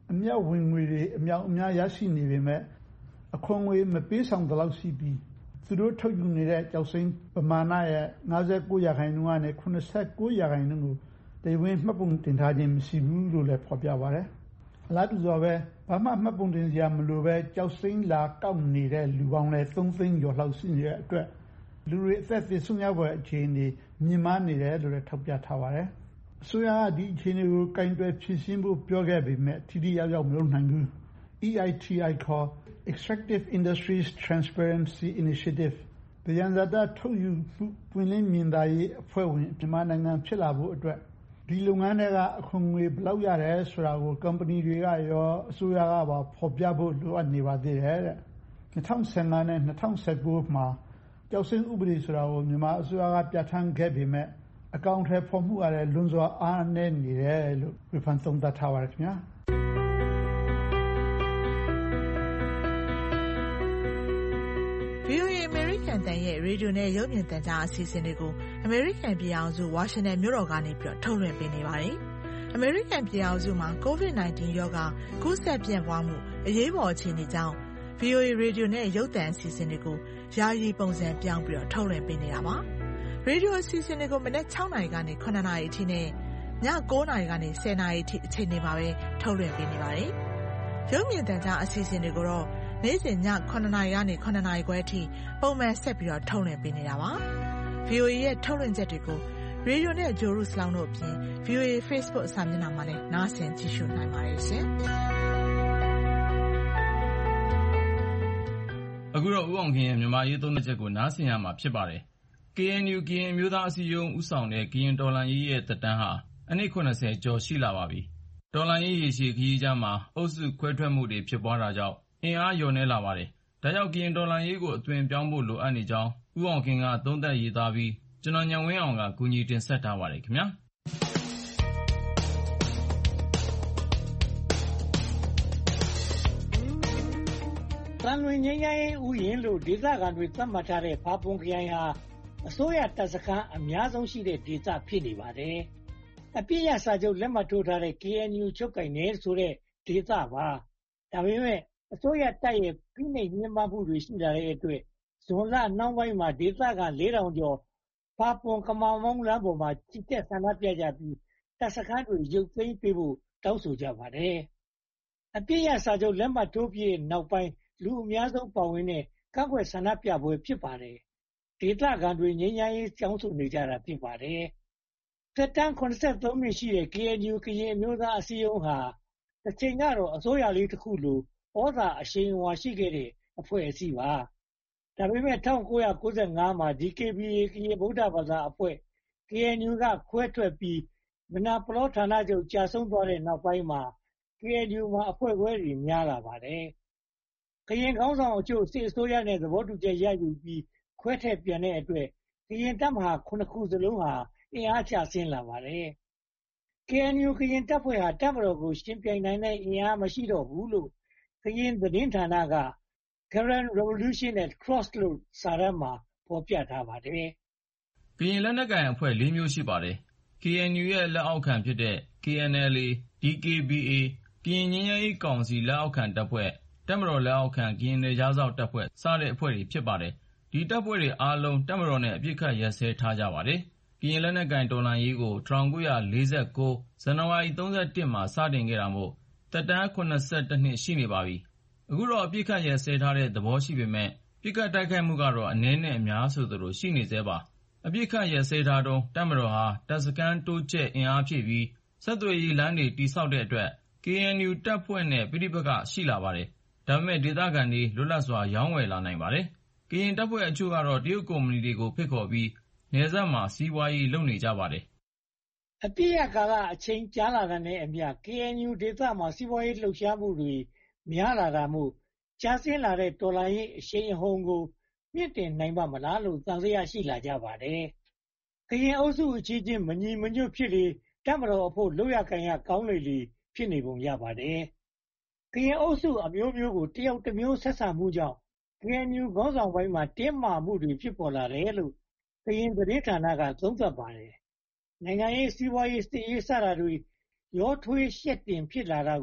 အမြတ်ဝင်ငွေတွေအမြောက်အများရရှိနေပေမဲ့အခွန်ငွေမပေးဆောင်သလောက်ရှိပြီးသူတို့ထုတ်ယူနေတဲ့ကျောက်စိမ်းပမာဏရဲ့59%ကနေ89%ကိုတရားဝင်မှတ်ပုံတင်ထားခြင်းမရှိဘူးလို့လည်းဖော်ပြပါတယ်။အလားတူစွာပဲဘာမှမှတ်ပုံတင်စရာမလိုပဲကျောက်စိမ်းလာကောက်နေတဲ့လူပေါင်းလည်း3သိန်းကျော်လောက်ရှိနေတဲ့အတွက်လူတွေအသက်သေဆုံးရပွဲအခြေအနေမြင့်မားနေတယ်လို့လည်းထောက်ပြထားပါတယ်။အစိုးရကဒီအခြေအနေကိုကင်တွယ်ဖြေရှင်းဖို့ပြောခဲ့ပေမဲ့ထိထိရောက်ရောက်မလုပ်နိုင်ဘူး။ EITI ခေါ် Extractive Industries Transparency Initiative ဗယံဇာတထုတ်ယူမှုပွင့်လင်းမြင်သာရေးအဖွဲ့ဝင်မြန်မာနိုင်ငံဖြစ်လာဖို့အတွက်ဒီလုပ်ငန်းတွေကအခွန်ငွေဘယ်လောက်ရတယ်ဆိုတာကိုကုမ္ပဏီတွေကရောအစိုးရကပါဖော်ပြဖို့လိုအပ်နေပါသေးတယ်တဲ့2015နဲ့2019မှာကျောက်စိမ်းဥပဒေဆိုတာကိုမြန်မာအစိုးရကပြဋ္ဌာန်းခဲ့ပေမဲ့အကောင့်ထဲဖော်မှုရတဲ့လွန်စွာအားနည်းနေတယ်လို့ဝေဖန်သုံးသပ်ထားပါတယ်ခင်ဗျာ VOA American တန်ရဲ့ရေဒီယိုနဲ့ရုပ်မြင်သံကြားအစီအစဉ်တွေကို American ပြည်အောင်စု Washington မြို့တော်ကနေပြီးထုတ်လွှင့်ပေးနေပါတယ်။ American ပြည်အောင်စုမှာ COVID-19 ရောဂါကူးစက်ပြန့်ပွားမှုအရေးပေါ်အခြေအနေကြောင့် VOA ရေဒီယိုနဲ့ရုပ်သံအစီအစဉ်တွေကိုယာယီပုံစံပြောင်းပြီးထုတ်လွှင့်ပေးနေတာပါ။ရေဒီယိုအစီအစဉ်တွေကိုမနက်6နာရီကနေ9နာရီအထိနဲ့ည9နာရီကနေ10နာရီအထိအချိန်တွေမှာပဲထုတ်လွှင့်ပေးနေပါတယ်။ရုပ်မြင်သံကြားအစီအစဉ်တွေကိုတော့နေ့စဉ်ည9နာရီကနေ9နာရီခွဲအထိပုံမှန်ဆက်ပြီးထုတ်လွှင့်ပေးနေတာပါ။ VOA ရဲ့ထုတ်လွှင့်ချက်တွေကိုရေဒီယိုနဲ့ဂျိုရုစလောင်းတို့အပြင် VOA Facebook စာမျက်နှာမှာလည်းနားဆင်ကြည့်ရှုနိုင်ပါတယ်ရှင်။အခုတော့ဦးအောင်ခင်ရဲ့မြန်မာရေးသုံးသပ်ချက်ကိုနားဆင်ရမှာဖြစ်ပါတယ်။ KNU ကရင်အမျိုးသားအစည်းအရုံးဦးဆောင်တဲ့ကရင်တော်လှန်ရေးရဲ့သက်တမ်းဟာအနှစ်70ကျော်ရှိလာပါပြီ။တော်လှန်ရေးရေရှည်ခရီးကြားမှာအုပ်စုခွဲထွက်မှုတွေဖြစ်ပွားတာကြောင့်အင်အားလျော့နည်းလာပါတယ်။ဒါကြောင့်ကရင်တော်လှန်ရေးကိုအသွင်ပြောင်းဖို့လိုအပ်နေကြောင်းဦးအောင်ခင်ကသုံးသပ်ရေးသားပြီးကျွန်တော်ဉာဏ်ဝင်းအောင်ကကူညီတင်ဆက်ထားပါတယ်ခင်ဗျာ။သံလွင်ငြိမ်းချမ်းရေးဥယျာဉ်လို့ဒေသခံတွေသတ်မှတ်ထားတဲ့ဖာပွန်ခရိုင်ဟာအစိုးရတပ်စခန်းအများဆုံးရှိတဲ့ဒေသဖြစ်နေပါတယ်။အပြည့်ရစာချုပ်လက်မှတ်ထိုးထားတဲ့ KNU ချုပ်ကိုင်နေဆိုတဲ့ဒေသပါ။ဒါပေမဲ့အစိုးရတပ်ရဲ့ဖိနှိပ်ညှဉ်းပန်းမှုတွေရှိလာတဲ့အတွက်ဇွန်လနှောင်းပိုင်းမှာဒေသခံ4000ကျော်ဖာပွန်ကမာမောင်းလမ်းပေါ်မှာချီတက်ဆန္ဒပြကြပြီးတပ်စခန်းတွေရုပ်သိမ်းပေးဖို့တောင်းဆိုကြပါတယ်။အပြည့်ရစာချုပ်လက်မှတ်ထိုးပြီးနောက်ပိုင်းလူအများဆုံးပါဝင်တဲ့ကန့်ကွက်ဆန္ဒပြပွဲဖြစ်ပါတယ်။ဒေသခံတွေငြိမ်းချမ်းရေးတောင်းဆိုနေကြတာဖြစ်ပါတယ်။သက်တမ်း83နှစ်ရှိတဲ့ KNU ကရင်အမျိုးသားအစည်းအရုံးဟာတစ်ချိန်ကတော့အစိုးရလေးတစ်ခုလိုဩဇာအရှိန်အဝါရှိခဲ့တဲ့အဖွဲ့အစည်းပါ။ဒါပေမဲ့1995မှာ DKBA ကရင်ဗုဒ္ဓဘာသာအဖွဲ့ KNU ကခွဲထွက်ပြီးမနာပလောဌာနချုပ်ကြာဆုံးသွားတဲ့နောက်ပိုင်းမှာ KNU မှာအဖွဲ့ခွဲတွေများလာပါတယ်။ကရင်ခေါင်းဆောင်အချို့စစ်အစိုးရနဲ့သဘောတူချက်ရယူပြီးခွဲထက်ပြန်တဲ့အတွက်ကရင်တပ်မဟာ9ခုစလုံးဟာအင်အားကျဆင်းလာပါတယ်။ KNU ကရင်တပ်ဖွဲ့ဟာတပ်မတော်ကိုရှင်ပြိုင်နိုင်တဲ့အင်အားမရှိတော့ဘူးလို့ကရင်သတင်းဌာနက Karen Revolution at Crossroads စာတမ်းမှာဖော်ပြထားပါတယ်။ကရင်လက်နက်ကိုင်အဖွဲ့4မျိုးရှိပါတယ်။ KNU ရဲ့လက်အောက်ခံဖြစ်တဲ့ KNLA, DKBA, ကရင်ငြိမ်းချမ်းရေးကောင်စီလက်အောက်ခံတပ်ဖွဲ့တပ်မတော်လက်အောက်ခံကရင်နယ်ခြားစောင့်တပ်ဖွဲ့စတဲ့အဖွဲ့တွေဖြစ်ပါတယ်။ဒီတပ်ဖွဲ့တွေအားလုံးတပ်မတော်နဲ့အပြစ်ခတ်ရပ်စဲထားကြပါတယ်။ကရင်လက်နက်ကိုင်တော်လှန်ရေးကို1949ဇန်နဝါရီ31မှာစတင်ခဲ့တာမို့သက်တမ်း82နှစ်ရှိနေပါပြီ။အခုတော့အပြစ်ခတ်ရပ်စဲထားတဲ့သဘောရှိပေမဲ့ပြစ်ခတ်တိုက်ခိုက်မှုကတော့အနည်းနဲ့အများဆိုသလိုရှိနေသေးပါ။အပြစ်ခတ်ရပ်စဲထားတုန်းတပ်မတော်ဟာတပ်စခန်းတိုးချဲ့အင်အားဖြည့်ပြီးဆက်သွယ်ရေးလမ်းတွေတိဆောက်တဲ့အတွက် KNU တပ်ဖွဲ့နဲ့ပြိပက္ခရှိလာပါတယ်။ဒါပေမဲ့ဒေသခံတွေလွတ်လပ်စွာရောင်းဝယ်လာနိုင်ပါတယ်။ကရင်တပ်ဖွဲ့အချို့ကတော့တရုတ်ကုမ္ပဏီတွေကိုဖိတ်ခေါ်ပြီးနယ်စပ်မှာစီးပွားရေးလုပ်နေကြပါတယ်။အပြည့်ရကာလအချိန်ကြာလာတာနဲ့အမျှ KNU ဒေသမှာစီးပွားရေးလှုပ်ရှားမှုတွေများလာတာမို့ကျဆင်းလာတဲ့တော်လှန်ရေးအရှိန်အဟုန်ကိုမြင့်တင်နိုင်ပါမလားလို့သံသယရှိလာကြပါတယ်။ကရင်အုပ်စုအချင်းချင်းမညီမညွတ်ဖြစ်လေတပ်မတော်အဖို့လုပ်ရကိုင်ရကောင်းလေဖြစ်နေပုံရပါတယ်။ကရင်အုပ်စုအမျိုးမျိုးကိုတယောက်တစ်မျိုးဆက်ဆံမှုကြောင့် KNU ခေါင်းဆောင်ပိုင်းမှာတင်းမာမှုတွေဖြစ်ပေါ်လာတယ်လို့ကရင်သတင်းဌာနကသုံးသပ်ပါတယ်။နိုင်ငံရေးစီးပွားရေးစစ်ရေးစတာတွေရောထွေးရှက်တင်ဖြစ်လာတာကို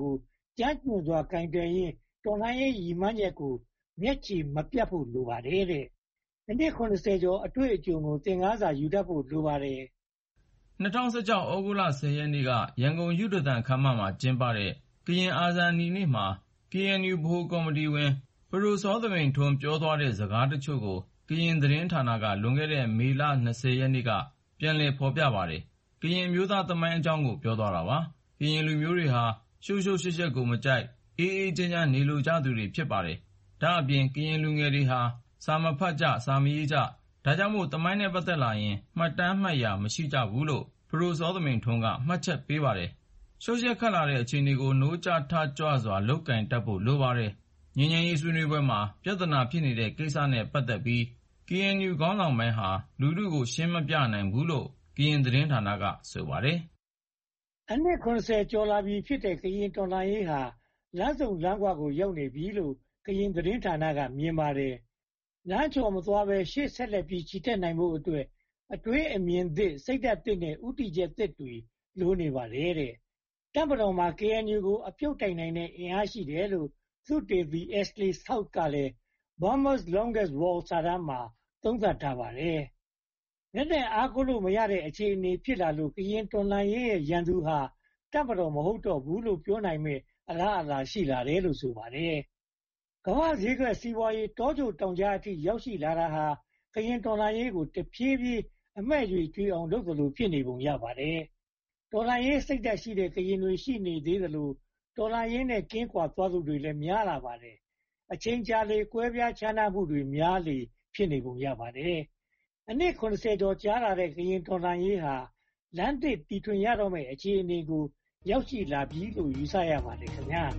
ကြမ်းကြုတ်စွာကိုင်တွယ်ရင်းတော်လှန်ရေးရည်မှန်းချက်ကိုမျက်ခြေမပြတ်ဖို့လိုပါတယ်တဲ့။နှစ် 70 ကျော်အတွေ့အကြုံကိုသင်ခန်းစာယူတတ်ဖို့လိုပါတယ်။2016 ဩဂုတ်လ 10 ရက်နေ့ကရန်ကုန်ယုဒသန်ခမ်းမမှာကျင်းပတဲ့ကရင်အာဇာနည်နေ့မှာ KNU ဗဟိုကော်မတီဝင်ပဒိုစောသမိန်ထွန်းပြောသွားတဲ့စကားတချို့ကိုကရင်သတင်းဌာနကလွန်ခဲ့တဲ့မေလ 20 ရက်နေ့ကပြန်လည်ဖော်ပြပါတယ်။ကရင်မျိုးသားသမိုင်းအကြောင်းကိုပြောသွားတာပါ။ကရင်လူမျိုးတွေဟာရှုပ်ရှုပ်ရှက်ရှက်ကိုမကြိုက်အေးအေးချမ်းချမ်းနေလိုကြသူတွေဖြစ်ပါတယ်။ဒါ့အပြင်ကရင်လူငယ်တွေဟာစာမဖတ်ကြစာမရေးကြဒါကြောင့်မို့သမိုင်းနဲ့ပတ်သက်လာရင်မှတ်တမ်းမှတ်ရာမရှိကြဘူးလို့ပဒိုစောသမိန်ထွန်းကမှတ်ချက်ပေးပါတယ်။ရှုပ်ရှက်ခတ်လာတဲ့အခြေအနေကိုနိုးကြားထကြွစွာလုပ်ကင်တတ်ဖို့လိုပါတယ်။ငြိမ်းချမ်းရေးဆွေးနွေးပွဲမှာပြဿနာဖြစ်နေတဲ့ကိစ္စနဲ့ပတ်သက်ပြီး KNU ခေါင်းဆောင်ပိုင်းဟာလူထုကိုရှင်းမပြနိုင်ဘူးလို့ကရင်သတင်းဌာနကဆိုပါတယ်။အနှစ် 70 ကျော်လာပြီဖြစ်တဲ့ကရင်တော်လှန်ရေးဟာလမ်းဆုံလမ်းကွကိုရောက်နေပြီလို့ကရင်သတင်းဌာနကမြင်ပါတယ်။လမ်းချော်မသွားဘဲရှေ့ဆက်လက်ပြီးချီတက်နိုင်ဖို့အတွက်အတွေးအမြင်သစ်စိတ်ဓာတ်သစ်နဲ့ဥတီချက်သစ်တွေလိုနေပါတယ်တဲ့။တပ်မတော်မှာ KNU ကိုအပြုတ်တိုင်နိုင်တဲ့အင်အားရှိတယ်လို့သုတေသီ Ashley South ကလည်း Burma's Longest War စာတမ်းမှာသုံးသပ်ထားပါတယ်။လက်နဲ့အားကိုးလို့မရတဲ့အခြေအနေဖြစ်လာလို့ကရင်တော်လှန်ရေးရဲ့ရန်သူဟာတပ်မတော်မဟုတ်တော့ဘူးလို့ပြောနိုင်မဲ့အလားအလာရှိလာတယ်လို့ဆိုပါတယ်။ကမ္ဘာ့ဈေးကွက်စီးပွားရေးတောကြိုတောင်ကြားအထိရောက်ရှိလာတာဟာကရင်တော်လှန်ရေးကိုတဖြည်းဖြည်းအမဲ့ရွေကျွေးအောင်လုပ်သလိုဖြစ်နေပုံရပါတယ်။တော်လှန်ရေးစိတ်ဓာတ်ရှိတဲ့ကရင်တွေရှိနေသေးသလိုတော်လှန်ရေးနဲ့ကင်းကွာသွားသူတွေလည်းများလာပါတယ်။အချိန်ကြာလေကွဲပြားခြားနားမှုတွေများလေဖြစ်နေပုံရပါတယ်။အနှစ် 70 ကျော်ကြာလာတဲ့ကရင်တော်လှန်ရေးဟာလမ်းသစ်တီထွင်ရတော့မယ့်အခြေအနေကိုရောက်ရှိလာပြီလို့ယူဆရပါတယ်ခင်ဗျာ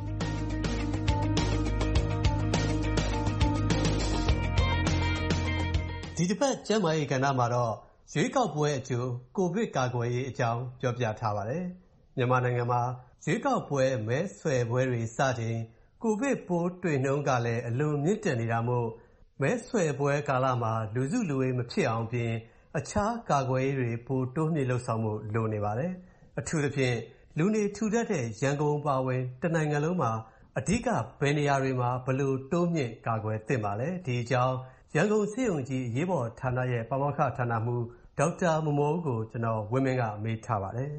ဒီတစ်ပတ်ကျန်းမာရေးကဏ္ဍမှာတော့ရွေးကောက်ပွဲအကျိုးကိုဗစ်ကာကွယ်ရေးအကြောင်းပြောပြထားပါတယ်မြန်မာနိုင်ငံမှာရွေးကောက်ပွဲမဲဆွယ်ပွဲတွေစတင်ကိုဗစ်ပိုးတွေ့နှုန်းကလည်းအလွန်မြင့်တက်နေတာမို့မဲဆွယ်ပွဲကာလမှာလူစုလူဝေးမဖြစ်အောင်ပြင်အခြားကာကွယ်ရေးတွေပိုတိုးမြင့်လှုပ်ဆောင်မှုလိုနေပါတယ်အထူးသဖြင့်လူနေထူထပ်တဲ့ရန်ကုန်ပါဝင်တနိုင်ငံလုံးမှာအဓိကဘယ်နေရာတွေမှာဘလို့တိုးမြင့်ကာကွယ်သင့်ပါလဲဒီအကြောင်းရန်ကုန်ဆေးရုံကြီးအရေးပေါ်ဌာနရဲ့ပါမောက္ခဌာနမှူးဒေါက်တာမမိုးကိုကျွန်တော်ဝင်းမင်းကမေးထားပါတယ်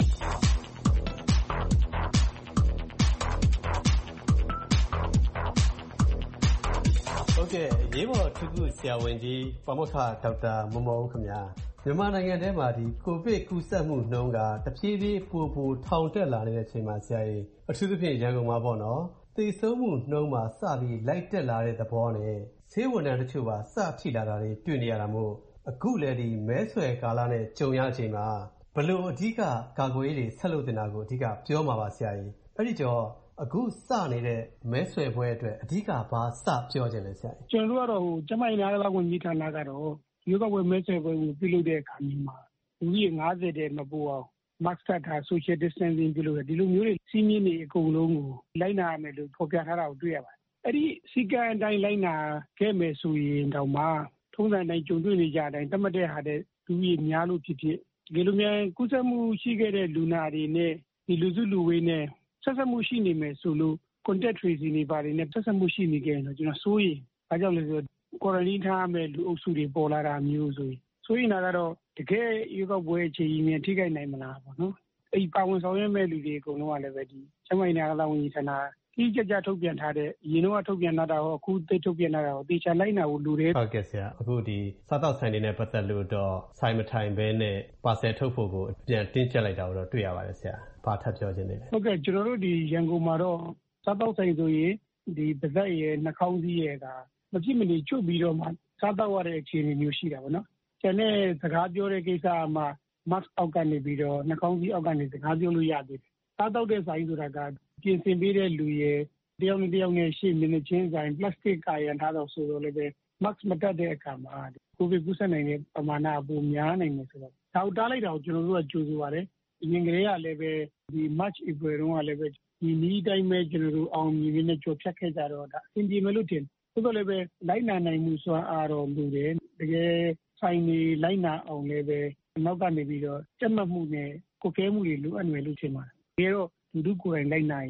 ဟုတ်ကဲ့အရေးပေါ်ထူးထူးဆရာဝန်ကြီးပါမောက္ခဒေါက်တာမမိုးခင်ဗျာမြန်မာနိုင်ငံထဲမှာဒီကိုဗစ်ကူးစက်မှုနှုန်းကတဖြည်းဖြည်းပိုထောင်တက်လာနေတဲ့အချိန်မှာဆရာကြီးအထူးသဖြင့်ရန်ကုန်မှာပေါ့နော်သေဆုံးမှုနှုန်းမှာစပြီးလိုက်တက်လာတဲ့သဘောနဲ့ဆေးဝန်ထမ်းတချို့ပါစထိလာတာတွေတွေ့နေရတာမို့အခုလည်းဒီမဲဆွယ်ကာလနဲ့ကြုံရချိန်မှာဘလို့အဓိကကာကွယ်ရေးတွေဆက်လုပ်တင်တာကိုအဓိကပြောမှာပါဆရာကြီးအဲ့ဒီတော့အခုစနေတဲ့မဲဆွယ်ပွဲအတွက်အဓိကဘာစပြောခြင်းလဲဆရာကြီးကျွန်တော်တို့ကတော့ကျမကြီးနားကဝန်ကြီးဌာနကတော့ရွေးကောက်ပွဲမဲဆွယ်ပွဲကိုပြုလုပ်တဲ့အခါမှာလူကြီး50တဲ့မပိုအောင် mask ထပ်ထား social distancing ပြုလုပ်တယ်ဒီလိုမျိုးတွေစီးမြင့်နေအကုန်လုံးကိုလိုက်နာရမယ်လို့ဖော်ပြထားတာကိုတွေ့ရပါတယ်အဲ့ဒီစီကံအတိုင်းလိုက်နာခဲ့မယ်ဆိုရင်တော့မှထုံးစံတိုင်းကြုံတွေ့နေကြတဲ့အတိုင်းတတ်မှတ်တဲ့ဟာတဲ့လူကြီးများလို့ဖြစ်ဖြစ်ဒီလိုမျိုးကုသမှုရှိခဲ့တဲ့လူနာတွေနဲ့ဒီလူစုလူဝေးနဲ့ဆက်ဆက်မှုရှိနေမယ်ဆိုလို့ contact tracing တွေပါတယ်နဲ့ဆက်ဆက်မှုရှိနေကြရင်တော့ကျွန်တော်စိုးရင်ဘာကြောင့်လဲဆိုတော့ quarantine ထားမယ်လူအုပ်စုတွေပေါ်လာတာမျိုးဆိုရင်စိုးရင်ကတော့တကယ်ရွေးကောက်ပွဲအခြေအနေနဲ့ထိခိုက်နိုင်မလားပေါ့နော်အဲ့ပါဝင်ဆောင်ရွက်မဲ့လူတွေအကုန်လုံးကလည်းပဲဒီကျမကြီးနာကဝန်ကြီးဌာနကြီးကြထုတ်ပြန်ထားတဲ့ရင်းနှီးထုတ်ပြန်တာဟောအခုသိထုတ်ပြန်တာဟောတေချာလိုက်နာဖို့လိုတယ်ဟုတ်ကဲ့ဆရာအခုဒီစားတောက်ဆိုင်တွေနဲ့ပတ်သက်လို့တော့ဆိုင်မထိုင်ဘဲနဲ့ပါဆယ်ထုတ်ဖို့ကိုပြန်တင်းကျပ်လိုက်တာတော့တွေ့ရပါတယ်ဆရာဘာထပ်ပြောခြင်းလဲဟုတ်ကဲ့ကျွန်တော်တို့ဒီရန်ကုန်မှာတော့စားတောက်ဆိုင်ဆိုရင်ဒီပါဇက်ရဲ့နှာခေါင်းစည်းရဲ့ကမဖြစ်မနေချုပ်ပြီးတော့မှစားတောက်ရတဲ့အခြေအနေမျိုးရှိတာပေါ့နော်ကျန်တဲ့စကားပြောတဲ့ကိစ္စမှာ mask အောက်ကနေပြီးတော့နှာခေါင်းစည်းအောက်ကနေစကားပြောလို့ရသေးတယ်စားတောက်တဲ့ဆိုင်ဆိုတာကပြင်ဆင်ပေးတဲ့လူရဲ့တယောက်နဲ့တယောက်နဲ့ရှေ့မြင်ချင်းဆိုင် plastic ကာရန်ထားတော့ဆိုတော့လည်းပဲ mask မတက်တဲ့အခါမှာကိုဗစ်ကူးစက်နိုင်တဲ့ပမာဏပိုများနိုင်တယ်ဆိုတော့ဒါကိုတားလိုက်တာကိုကျွန်တော်တို့ကကြိုးဆိုပါတယ်အရင်ကတည်းကလည်းပဲဒီ March April တုန်းကလည်းပဲဒီနည်းတိုင်းပဲကျွန်တော်တို့အောင်မြင်နေနဲ့ကြိုဖြတ်ခဲ့ကြတော့ဒါအဆင်ပြေမယ်လို့ထင်တယ်ဆိုတော့လည်းပဲလိုက်နာနိုင်မှုစွမ်းအားတော်မူတယ်တကယ်ဆိုင်နေလိုက်နာအောင်လည်းပဲနောက်ကနေပြီးတော့စက်မှတ်မှုနဲ့ကိုယ်ကဲမှုတွေလိုအပ်နေလို့ထင်ပါတယ်ဒါတော့လူကိုယ်တိုင်လိုက်နာရင်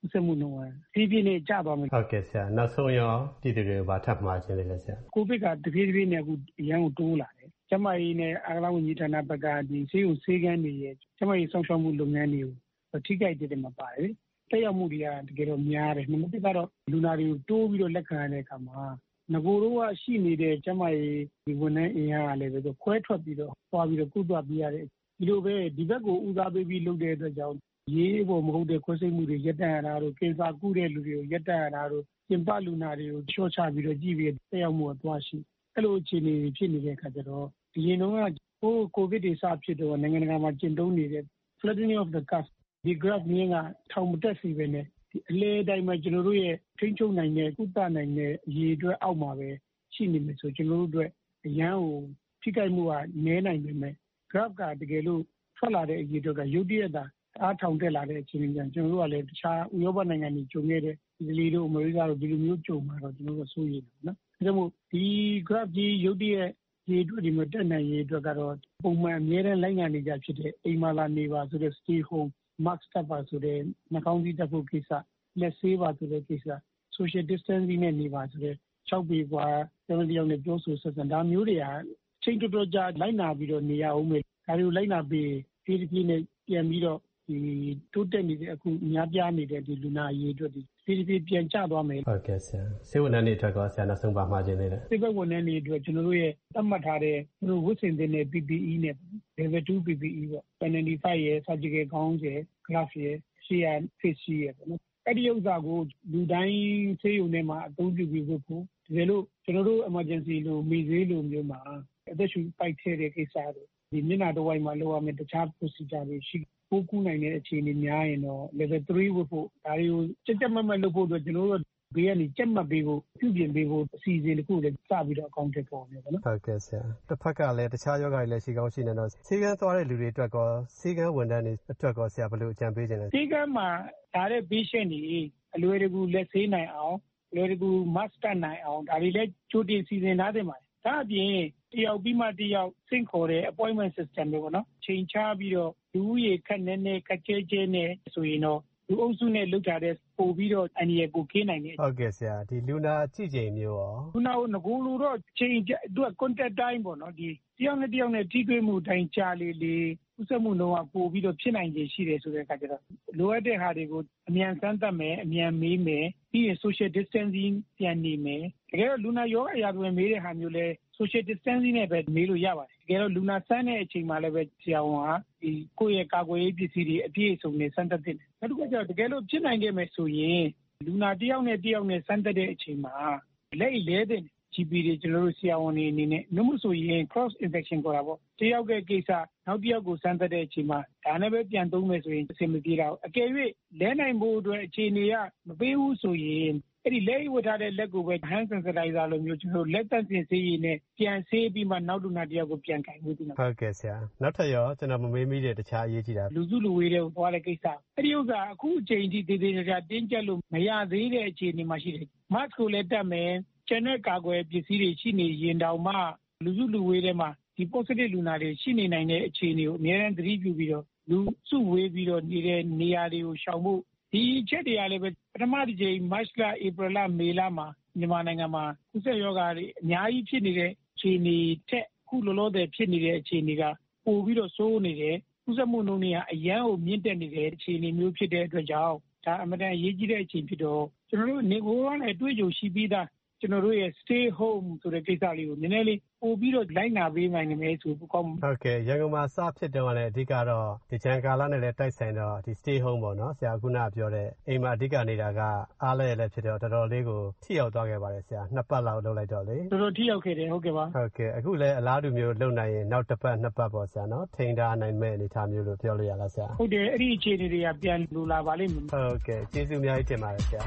ကူးစက်မှုနှုန်းကဖြည်းဖြည်းနဲ့ကျသွားမယ်ဟုတ်ကဲ့ဆရာနောက်ဆုံးရောပြည်သူတွေကိုဘာထပ်မှာခြင်းလဲဆရာကိုဗစ်ကတဖြည်းဖြည်းနဲ့အခုအရန်ကိုတိုးလာတယ်ကျမကြီးနဲ့အာကဝန်ကြီးဌာနဘက်ကဒီဆေးရုံဆေးကန်းတွေရဲ့ကျမကြီးဆောင်ရှောက်မှုလုပ်ငန်းတွေကိုထိခိုက်တဲ့မှာပါတယ်တက်ရောက်မှုတွေကတကယ်တော့များတယ်နံပါတ်1ကတော့လူနာတွေကိုတိုးပြီးတော့လက်ခံရတဲ့အခါမှာငကိုတော့ရှိနေတဲ့ကျမကြီးဒီဝန်ထမ်းအင်အားကလည်းပဲခွဲထွက်ပြီးတော့ပွားပြီးတော့ကုသပေးရတဲ့ဒီလိုပဲဒီဘက်ကိုဦးစားပေးပြီးလုပ်တဲ့အတွက်ကြောင့်ရေးပေါ်မဟုတ်တဲ့ခွဲစိတ်မှုတွေရပ်တန့်ရတာတို့ကင်ဆာကုတဲ့လူတွေကိုရပ်တန့်ရတာတို့ပြင်ပလူနာတွေကိုချော့ချပြီးတော့ကြည့်ပြီးတက်ရောက်မှုအသွားရှိအဲ့လိုအခြေအနေဖြစ်နေတဲ့အခါကျတော့ဒီရင်တော့ကိုဗစ်တွေစဖြစ်တော့နိုင်ငံတကာမှာကျင့်သုံးနေတဲ့ flattening of the curve ဒီ graph မြင်းကထောင်မတက်စီပဲနဲ့ဒီအလဲတိုင်းမှာကျွန်တော်တို့ရဲ့ထိန်းချုပ်နိုင်တဲ့ကုသနိုင်တဲ့အရေးအတွက်အောက်မှာပဲရှိနေမယ်ဆိုကျွန်တော်တို့အတွက်အရန်ကိုထိခိုက်မှုကနည်းနိုင်ပေမဲ့ graph ကတကယ်လို့ထွက်လာတဲ့အရေးအတွက်ကရုတ်တရက်တာအားထောင်တက်လာတဲ့အချိန်တွေကျွန်တော်တို့ကလည်းတခြားဥရောပနိုင်ငံတွေကြုံခဲ့တဲ့အီတလီတို့အမေရိကတို့ဒီလိုမျိုးကြုံမှာတော့ကျွန်တော်တို့စိုးရိမ်တယ်နော်ဒါကြောင့်မို့ဒီ graph ကြီးရုတ်တရက်ဒီအတွက်ဒီမှာတက်နိုင်ရေးအတွက်ကတော့ပုံမှန်အများနဲ့လိုက်နာနေကြဖြစ်တဲ့အိမ်မှာလာနေပါဆိုတဲ့ stay home mask တပ်ပါဆိုတဲ့နှာခေါင်းစည်းတပ်ဖို့ကိစ္စလက်ဆေးပါဆိုတဲ့ကိစ္စ social distancing နဲ့နေပါဆိုတဲ့6ပေกว่าတယောက်နဲ့ပြောဆိုဆက်ဆံဒါမျိုးတွေကချိန်တော်တော်ကြာလိုက်နာပြီးတော့နေရအောင်မယ်ဒါတွေကိုလိုက်နာပြီးဒီဒီနဲ့ပြန်ပြီးတော့ဒီတိုးတက်နေတဲ့အခုများပြားနေတဲ့ဒီလူနာရေးအတွက်ဒီပြန်ကျသွားမယ်ဟုတ်ကဲ့ဆရာဆေးဝန်ထမ်းတွေအတွက်ကောဆရာနောက်ဆုံးပါမှာခြင်းလေးလဲဆေးဘက်ဝန်ထမ်းတွေအတွက်ကျွန်တော်တို့ရဲ့သတ်မှတ်ထားတဲ့သူတို့ဝတ်ဆင်တဲ့ PPE နဲ့ level 2 PPE ပေါ့ N95 ရဲ့ surgical gown ရဲ့ glove ရဲ့ face shield ရဲ့ပေါ့နော်အဲ့ဒီဥစ္စာကိုလူတိုင်းဆေးရုံထဲမှာအသုံးပြုပြီးဖို့ဒီလိုလို့ကျွန်တော်တို့ emergency လို့မိသေးလို့မျိုးမှာအသက်ရှူပိုက်ထဲတဲ့ကိစ္စတွေဒီမျက်နှာတစ်ဝိုက်မှာလောက်ရမယ့်တခြား procedure တွေရှိပိုးကူးနိုင်တဲ့အခြေအနေများရင်တော့ level 3 ဝတ်ဖို့ဒါတွေကိုကြက်မတ်လုပ်ဖို့အတွက်ကျွန်တော်တို့ဘေးကနေကြက်မှတ်ပေးဖို့ပြုပြင်ပေးဖို့အစီအစဉ်တစ်ခုလည်းစပြီးတော့အကောင့်တက်ပေါ်နေပါတော့ဟုတ်ကဲ့ဆရာတစ်ဖက်ကလည်းတခြားယောဂတွေလည်းရှိကောင်းရှိနေတော့ဆေးကန်းသွားတဲ့လူတွေအတွက်ကောဆေးကန်းဝန်ထမ်းတွေအတွက်ကောဆရာဘယ်လိုအကြံပေးခြင်းလဲဆေးကန်းမှာဒါတဲ့ patient တွေအလွယ်တကူလက်ဆေးနိုင်အောင်အလွယ်တကူ mask တပ်နိုင်အောင်ဒါတွေလည်းကြိုတင်စီစဉ်ထားတဲ့မှာဒါအပြင်တယောက်ပြီးမှတယောက်ဆင့်ခေါ်တဲ့ appointment system တွေပေါ့နော်ချိန်ချပြီးတော့လူဦးရေခက်နဲနဲခက်ကျဲကျဲနဲ့ဆိုရင်တော့လူအုပ်စုနဲ့လောက်ထားတဲ့ပို့ပြီးတော့အန်ရီကိုခင်းနိုင်တယ်ဟုတ်ကဲ့ဆရာဒီလူနာကြည့်ချိန်မျိုးရောလူနာကိုငကိုလိုတော့ချိန်သူက contact time ပေါ့နော်ဒီတယောက်နဲ့တယောက်နဲ့ထိတွေ့မှုတိုင်းကြာလေဥစ္စာမှုလုံးဝပို့ပြီးတော့ဖြစ်နိုင်ခြေရှိတယ်ဆိုတဲ့အခါကျတော့လိုအပ်တဲ့ဟာတွေကိုအမြန်စမ်းသပ်မယ်အမြန်မေးမယ်ပြီးရင် social distancing ပြန်နေမယ်တကယ်တော့လူနာရောအရာတွေမေးတဲ့ဟာမျိုးလဲ social distancing နဲ့ပဲမေးလို့ရပါတယ်တကယ်တော့လူနာစမ်းတဲ့အချိန်မှာလည်းပဲဆရာဝန်ကဒီကိုယ့်ရဲ့ကာကွယ်ရေးပစ္စည်းတွေအပြည့်အစုံနဲ့စမ်းသပ်တဲ့နောက်တစ်ခါကျတော့တကယ်လို့ဖြစ်နိုင်ခဲ့မယ်ဆိုရင်လူနာတယောက်နဲ့တယောက်နဲ့စမ်းသပ်တဲ့အချိန်မှာလက်လဲတဲ့ GP တွေကျွန်တော်တို့ဆရာဝန်တွေအနေနဲ့နှုတ်ဆိုရင် cross infection ခေါ်တာပေါ့တယောက်ရဲ့ကိစ္စနောက်တစ်ယောက်ကိုစမ်းသပ်တဲ့အချိန်မှာဒါနဲ့ပဲပြန်သုံးမယ်ဆိုရင်အဆင်မပြေတော့အကယ်၍လဲနိုင်ဖို့အတွက်အခြေအနေကမပေးဘူးဆိုရင်အဲ့ဒီလက်ဝတ်ထားတဲ့လက်ကိုပဲ hand sanitizer လိုမျိုးကျွန်တော်လက်သန့်စင်ဆေးရည်နဲ့ပြန်ဆေးပြီးမှနောက်လူနာတယောက်ကိုပြန်ကင်ဖို့ဒီမှာဟုတ်ကဲ့ဆရာနောက်ထပ်ရောကျွန်တော်မမေးမိတဲ့တခြားအရေးကြီးတာလူစုလူဝေးတဲ့သွားတဲ့ကိစ္စအဲ့ဒီဥစ္စာအခုအချိန်ထိသေးသေးချာတင်းကျပ်လို့မရသေးတဲ့အခြေအနေမှာရှိတယ် mask ကိုလည်းတက်မယ်ကျန်တဲ့ကာကွယ်ပစ္စည်းတွေရှိနေရင်တောင်မှလူစုလူဝေးထဲမှာဒီ positive လူနာတွေရှိနေနိုင်တဲ့အခြေအနေကိုအများအားသတိပြုပြီးတော့လူစုဝေးပြီးတော့နေတဲ့နေရာတွေကိုရှောင်ဖို့ဒီချက်တွေကလည်းပဲပထမတစ်ချိန် March လ April လ May လမှာမြန်မာနိုင်ငံမှာကုသရောဂါတွေအများကြီးဖြစ်နေတဲ့အခြေအနေထက်ခုလောလောဆယ်ဖြစ်နေတဲ့အခြေအနေကပိုပြီးတော့ဆိုးနေတယ်ကုသမှုနှုန်းတွေကအရန်ကိုမြင့်တက်နေတဲ့အခြေအနေမျိုးဖြစ်တဲ့အတွက်ကြောင့်ဒါအမှန်တန်အရေးကြီးတဲ့အချိန်ဖြစ်တော့ကျွန်တော်တို့နေကိုယ်ကနေတွေ့ကြုံရှိပြီးသားကျွန်တော်တို့ရဲ့ stay home ဆိုတဲ့ကိစ္စလေးကိုနည်းနည်းလေးပို့ပြီးတော့လိုက်နာပေးနိုင်မယ်ဆိုပိုကောင်းဟုတ်ကဲ့ရန်ကုန်မှာစဖြစ်တော့လည်းအဓိကတော့ဒီဂျန်ကာလာနဲ့လည်းတိုက်ဆိုင်တော့ဒီ stay home ပေါ့နော်ဆရာခုနပြောတဲ့အိမ်မှာအဓိကနေတာကအားလည်းဖြစ်တော့တော်တော်လေးကိုထိရောက်သွားခဲ့ပါတယ်ဆရာ2ပတ်လောက်လုပ်လိုက်တော့လေတော်တော်ထိရောက်ခဲ့တယ်ဟုတ်ကဲ့ပါဟုတ်ကဲ့အခုလည်းအလားတူမျိုးလုပ်နိုင်ရင်နောက်တစ်ပတ်2ပတ်ပေါ့ဆရာနော်ထိန်းထားနိုင်မဲ့အနေထားမျိုးလို့ပြောလို့ရလားဆရာဟုတ်တယ်အဲ့ဒီအခြေအနေတွေကပြန်လိုလာပါလိမ့်မယ်ဟုတ်ကဲ့ကျေးဇူးအများကြီးတင်ပါတယ်ဆရာ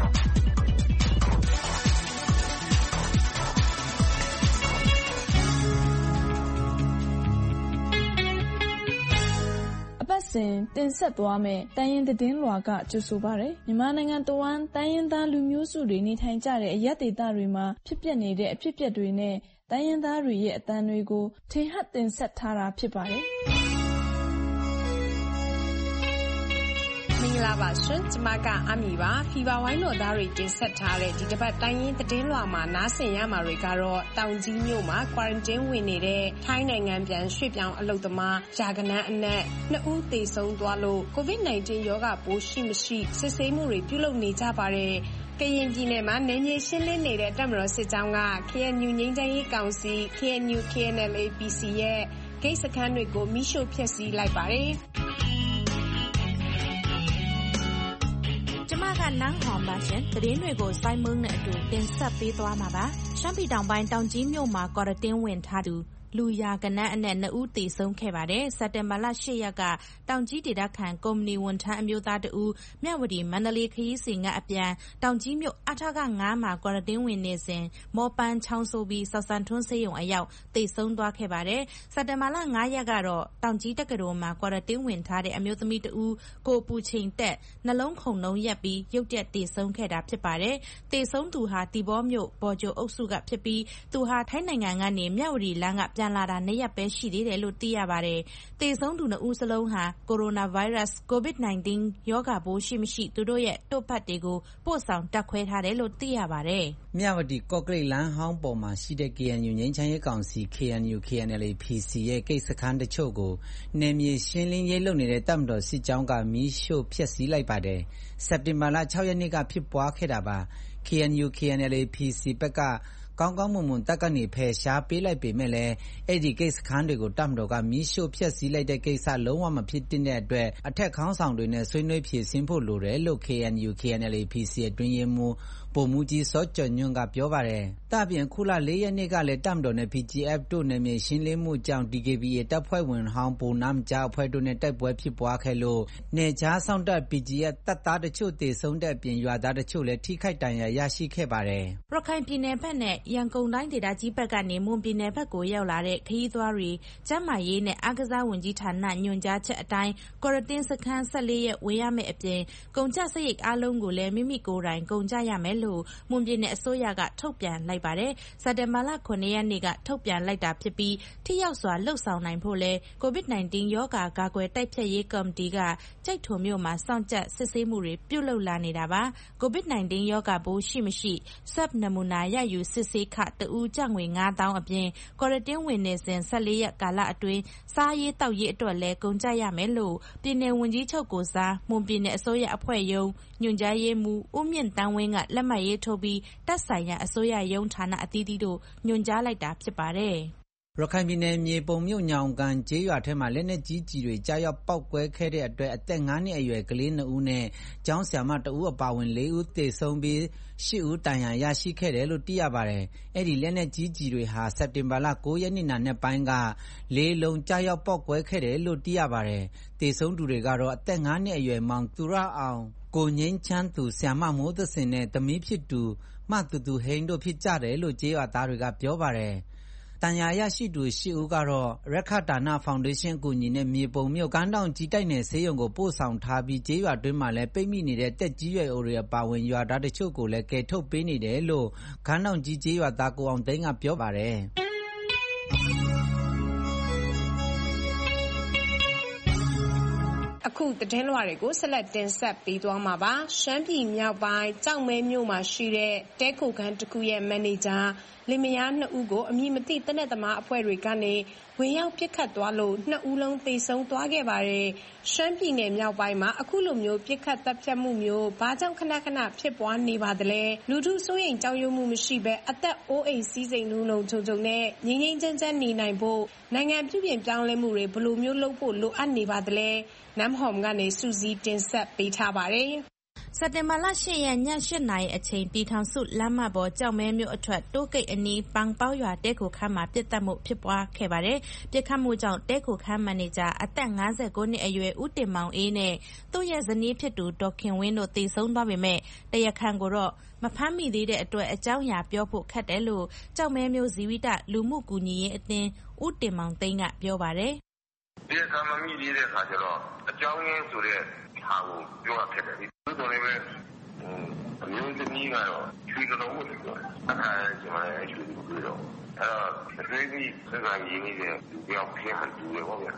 အပတ်စဉ်တင်ဆက်သွားမယ့်တိုင်းရင်းသတင်းလွှာကကြိုဆိုပါရယ်မြန်မာနိုင်ငံတဝန်းတိုင်းရင်းသားလူမျိုးစုတွေနေထိုင်ကြတဲ့အရပ်ဒေသတွေမှာဖြစ်ပျက်နေတဲ့အဖြစ်အပျက်တွေနဲ့တိုင်းရင်းသားတွေရဲ့အသံတွေကိုထင်ဟပ်တင်ဆက်ထားတာဖြစ်ပါတယ်မင်္ဂ္ဂလာပါရှင်ကျမကအမီပါဖီဗာဝိုင်းတော်သားတွေတင်ဆက်ထားတဲ့ဒီတစ်ပတ်တိုင်းရင်းသတင်းလွှာမှာနားဆင်ရမှာတွေကတော့တောင်ကြီးမြို့မှာ quarantine ဝင်နေတဲ့ထိုင်းနိုင်ငံပြန်ရွှေ့ပြောင်းအလုပ်သမားရာဂဏန်းအနက်2ဦးသေဆုံးသွားလို့ COVID-19 ရောဂါပိုးရှိမရှိစစ်ဆေးမှုတွေပြုလုပ်နေကြပါတယ်ကရင်ပြည်နယ်မှာနေမြေရှင်းလင်းနေတဲ့တပ်မတော်စစ်ကြောင်းက KNU ငြိမ်းချမ်းရေးကောင်စီ KNU KNLA PC ရဲ့ဂိတ်စခန်းတွေကိုမိရှို့ဖျက်ဆီးလိုက်ပါတယ်ကျမကနန်းဟောင်ပါရှင်သတင်းတွေကိုစိုင်းမုံနဲ့အတူတင်ဆက်ပေးသွားမှာပါရှမ်းပြည်တောင်ပိုင်းတောင်ကြီးမြို့မှာကွာရတင်းဝင်ထားသူလူရာကနန်းအနက်2ဦးသေဆုံးခဲ့ပါတယ်စက်တင်ဘာလ8ရက်ကတောင်ကြီးဒေသခံကုမ္ပဏီဝန်ထမ်းအမျိုးသား2ဦးမြဝတီမန္တလေးခရီးစဉ်ကအပြန်တောင်ကြီးမြို့အထက9မှာကွာရတင်းဝင်နေစဉ်မော်ပန်းချောင်းဆိုးပြီးဆောက်ဆန်ထွန်းဆေးရုံအရောက်သေဆုံးသွားခဲ့ပါတယ်စက်တင်ဘာလ9ရက်ကတော့တောင်ကြီးတက္ကသိုလ်မှာကွာရတင်းဝင်ထားတဲ့အမျိုးသမီး2ဦးကိုပူချိန်တက်နှလုံးခုန်လုံးရက်ပြီးရုတ်တရက်သေဆုံးခဲ့တာဖြစ်ပါတယ်သေဆုံးသူဟာတီဘောမြို့ဘော်ကျိုအုပ်စုကဖြစ်ပြီးသူဟာထိုင်းနိုင်ငံကနေမြဝတီလမ်းကပြန်လာတာ2ရက်ပဲရှိသေးတယ်လို့သိရပါတယ်။သေဆုံးသူ2ဦးစလုံးဟာကိုရိုနာဗိုင်းရပ်စ် COVID-19 ရောဂါပိုးရှိမရှိသူတို့ရဲ့တို့ဖတ်တွေကိုပို့ဆောင်တက်ခွဲထားတယ်လို့သိရပါတယ်။မြဝတီကော့ကရိတ်လမ်းဟောင်းပေါ်မှာရှိတဲ့ KNU ငြိမ်းချမ်းရေးကောင်စီ KNU KNLA PC ရဲ့ဂိတ်စခန်းတချို့ကိုနယ်မြေရှင်းလင်းရေးလုပ်နေတဲ့တပ်မတော်စစ်ကြောင်းကမီးရှို့ဖျက်ဆီးလိုက်ပါတယ်။စက်တင်ဘာလ6ရက်နေ့ကဖြစ်ပွားခဲ့တာပါ။ KNU KNLA PC ဘက်ကကောင်းကောင်းမွန်မွန်တပ်ကနေဖယ်ရှားပေးလိုက်ပေမဲ့လည်းအဲ့ဒီကိစ္စခန်းတွေကိုတပ်မတော်ကမီးရှို့ဖျက်ဆီးလိုက်တဲ့ကိစ္စလုံးဝမဖြစ်တဲ့အတွက်အထက်ခေါင်းဆောင်တွေနဲ့ဆွေးနွေးဖြေရှင်းဖို့လိုတယ်လို့ KNU KNLA PC အတွင်းရေးမှူးပုံမူကြီးစောကျော်ညွန့်ကပြောပါတယ်။တပ်ပြင်ခုလ4ရက်နေ့ကလည်းတပ်မတော်နဲ့ PGF တို့နယ်မြေရှင်းလင်းမှုကြောင့် DKBA တပ်ဖွဲ့ဝင်ဟောင်းပုံနာမကြားအဖွဲ့တို့နဲ့တိုက်ပွဲဖြစ်ပွားခဲ့လို့နေကြားဆောင်တပ် PGF တပ်သားတချို့သေဆုံးတဲ့အပြင်ရွာသားတချို့လည်းထိခိုက်ဒဏ်ရာရရှိခဲ့ပါတယ်။ရခိုင်ပြည်နယ်ဘက်နဲ့ရန်ကုန်တိုင်းဒေသကြီးဘက်ကနေမွန်ပြည်နယ်ဘက်ကိုရောက်လာတဲ့ခရီးသွားတွေကျန်းမာရေးနဲ့အားကစားဝန်ကြီးဌာနညွှန်ကြားချက်အတိုင်းကွာရတင်းစခန်း14ရက်ဝင်ရမယ့်အပြင်ကုန်ကျစရိတ်အားလုံးကိုလည်းမိမိကိုယ်တိုင်ကုန်ကျရမယ်လို့မွန်ပြည်နယ်အစိုးရကထုတ်ပြန်လိုက်ပါတယ်။စက်တင်ဘာလ9ရက်နေ့ကထုတ်ပြန်လိုက်တာဖြစ်ပြီးထိရောက်စွာလှုပ်ဆောင်နိုင်ဖို့လဲ COVID-19 ရောဂါကာကွယ်တိုက်ဖျက်ရေးကော်မတီကကြိုက်ထုံမြို့မှာစောင့်ကြပ်စစ်ဆေးမှုတွေပြုလုပ်လာနေတာပါ။ COVID-19 ရောဂါပိုးရှိမရှိ SWAB နမူနာရယူစစ်ဆေးခတဦးကျပ်ငွေ9000အပြင်ကွာရတင်းဝင်နေစဉ်14ရက်ကာလအတွင်းစားရေးတောက်ရေးအတွက်လဲကုန်ကျရမယ်လို့ပြည်နယ်ဝန်ကြီးချုပ်ကိုစားမွန်ပြည်နယ်အစိုးရအဖွဲ့ရုံးညွှန်ကြားရေးမှူးဦးမြင့်တန်းဝင်းကလက်မှတ်ရေးထိုးပြီးတပ်ဆိုင်ရာအစိုးရရုံးဌာနအသီးသီးတို့ညွှန်ကြားလိုက်တာဖြစ်ပါတယ်။ရခိုင်ပြည်နယ်မြေပုံမြို့ညောင်ကန်ကျေးရွာထဲမှာလက်နက်ကြီးတွေကြားရောက်ပောက်ကွဲခဲ့တဲ့အတွက်အသက်9နှစ်အရွယ်ကလေး2ဦးနဲ့ကျောင်းဆရာမ2ဦးအပါအဝင်4ဦးသေဆုံးပြီး10ဦးဒဏ်ရာရရှိခဲ့တယ်လို့သိရပါတယ်။အဲ့ဒီလက်နက်ကြီးတွေဟာစက်တင်ဘာလ9ရက်နေ့နက်ပိုင်းက4လုံးကြားရောက်ပောက်ကွဲခဲ့တယ်လို့သိရပါတယ်။သေဆုံးသူတွေကတော့အသက်9နှစ်အရွယ်မောင်သူရအောင်ကိုငင်းချမ်းသူဆရာမမိုးသစင်နဲ့သမီးဖြစ်သူမတူတူဟိန်းတို့ဖြစ်ကြတယ်လို့ကျေးရွာသားတွေကပြောပါတယ်။တန်ရာရရှိသူ10ဦးကတော့ရက္ခဒါနဖောင်ဒေးရှင်းအကူအညီနဲ့မြေပုံမြို့ကမ်းတောင်ကြီးတိုက်နယ်ဆေးရုံကိုပို့ဆောင်ထားပြီးကျေးရွာတွင်းမှာလည်းပိတ်မိနေတဲ့တက်ကြီးရွယ်အိုတွေအပါအဝင်ရွာသားတချို့ကိုလည်းကယ်ထုတ်ပေးနေတယ်လို့ကမ်းတောင်ကြီးကျေးရွာသားကိုအောင်သိန်းကပြောပါတယ်။အခုသတင်းလွှာတွေကိုဆက်လက်တင်ဆက်ပေးသွားမှာပါရှမ်းပြည်မြောက်ပိုင်းကြောက်မဲမြို့မှာရှိတဲ့တဲခိုခန်းတစ်ခုရဲ့မန်နေဂျာလင်မယား2ဦးကိုအမည်မသိတနက်သမားအဖွဲ့တွေကနေဝင်ရောက်ပစ်ခတ်သွားလို့2ဦးလုံးသေဆုံးသွားခဲ့ပါတယ်ရှမ်းပြည်နယ်မြောက်ပိုင်းမှာအခုလိုမျိုးပစ်ခတ်တပ်ဖြတ်မှုမျိုးဘာကြောင့်ခဏခဏဖြစ်ပွားနေပါသလဲလူထုစိုးရိမ်ကြောက်ရွံ့မှုမရှိဘဲအသက်အိုးအိမ်စည်းစိမ်လုံးလုံးချုံနဲ့ငြိမ်းချမ်းချမ်းနေနိုင်ဖို့နိုင်ငံပြုပြင်ပြောင်းလဲမှုတွေဘယ်လိုမျိုးလုပ်ဖို့လိုအပ်နေပါသလဲနမ်ဟောမ်ကနေစူးစီးတင်ဆက်ပေးထားပါတယ်စက်တင်ဘာလ10ရက်ည8နာရီအချိန်ပြည်ထောင်စုလမ်းမပေါ်ကြောက်မဲမြို့အထွက်တိုးကိတ်အနီးပန်းပေါရွာတဲခိုခန်းမှာပြစ်တက်မှုဖြစ်ပွားခဲ့ပါတယ်။ပြစ်ခတ်မှုကြောင့်တဲခိုခန်းမန်နေဂျာအသက်59နှစ်အရွယ်ဦးတင်မောင်အေးနဲ့သူ့ရဲ့ဇနီးဖြစ်သူဒေါ်ခင်ဝင်းတို့သေဆုံးသွားပေမဲ့တရားခံကိုတော့မဖမ်းမိသေးတဲ့အတွက်အကြောင်းအရာပြောဖို့ခက်တယ်လို့ကြောက်မဲမြို့ဇီဝိတလူမှုကူညီရေးအသင်းဦးတင်မောင်သိန်းကပြောပါတယ်။တရားခံမမိသေးတဲ့အခါကျတော့အကြောင်းရင်းဆိုတဲ့ဟာကိုပြောရခက်တယ်လေ။တော်လည်းပဲအမျိုးသမီးကတော့ချွေတော်ဝင်ပြောတယ်။အခါကျမှလည်းချွေကိုပြောတော့အဲ့တော့အသေးစိတ်စကားရင်းနေတဲ့လူပြောင်းဖြစ်ဟန်တူတယ်ပေါ့ဗျာ။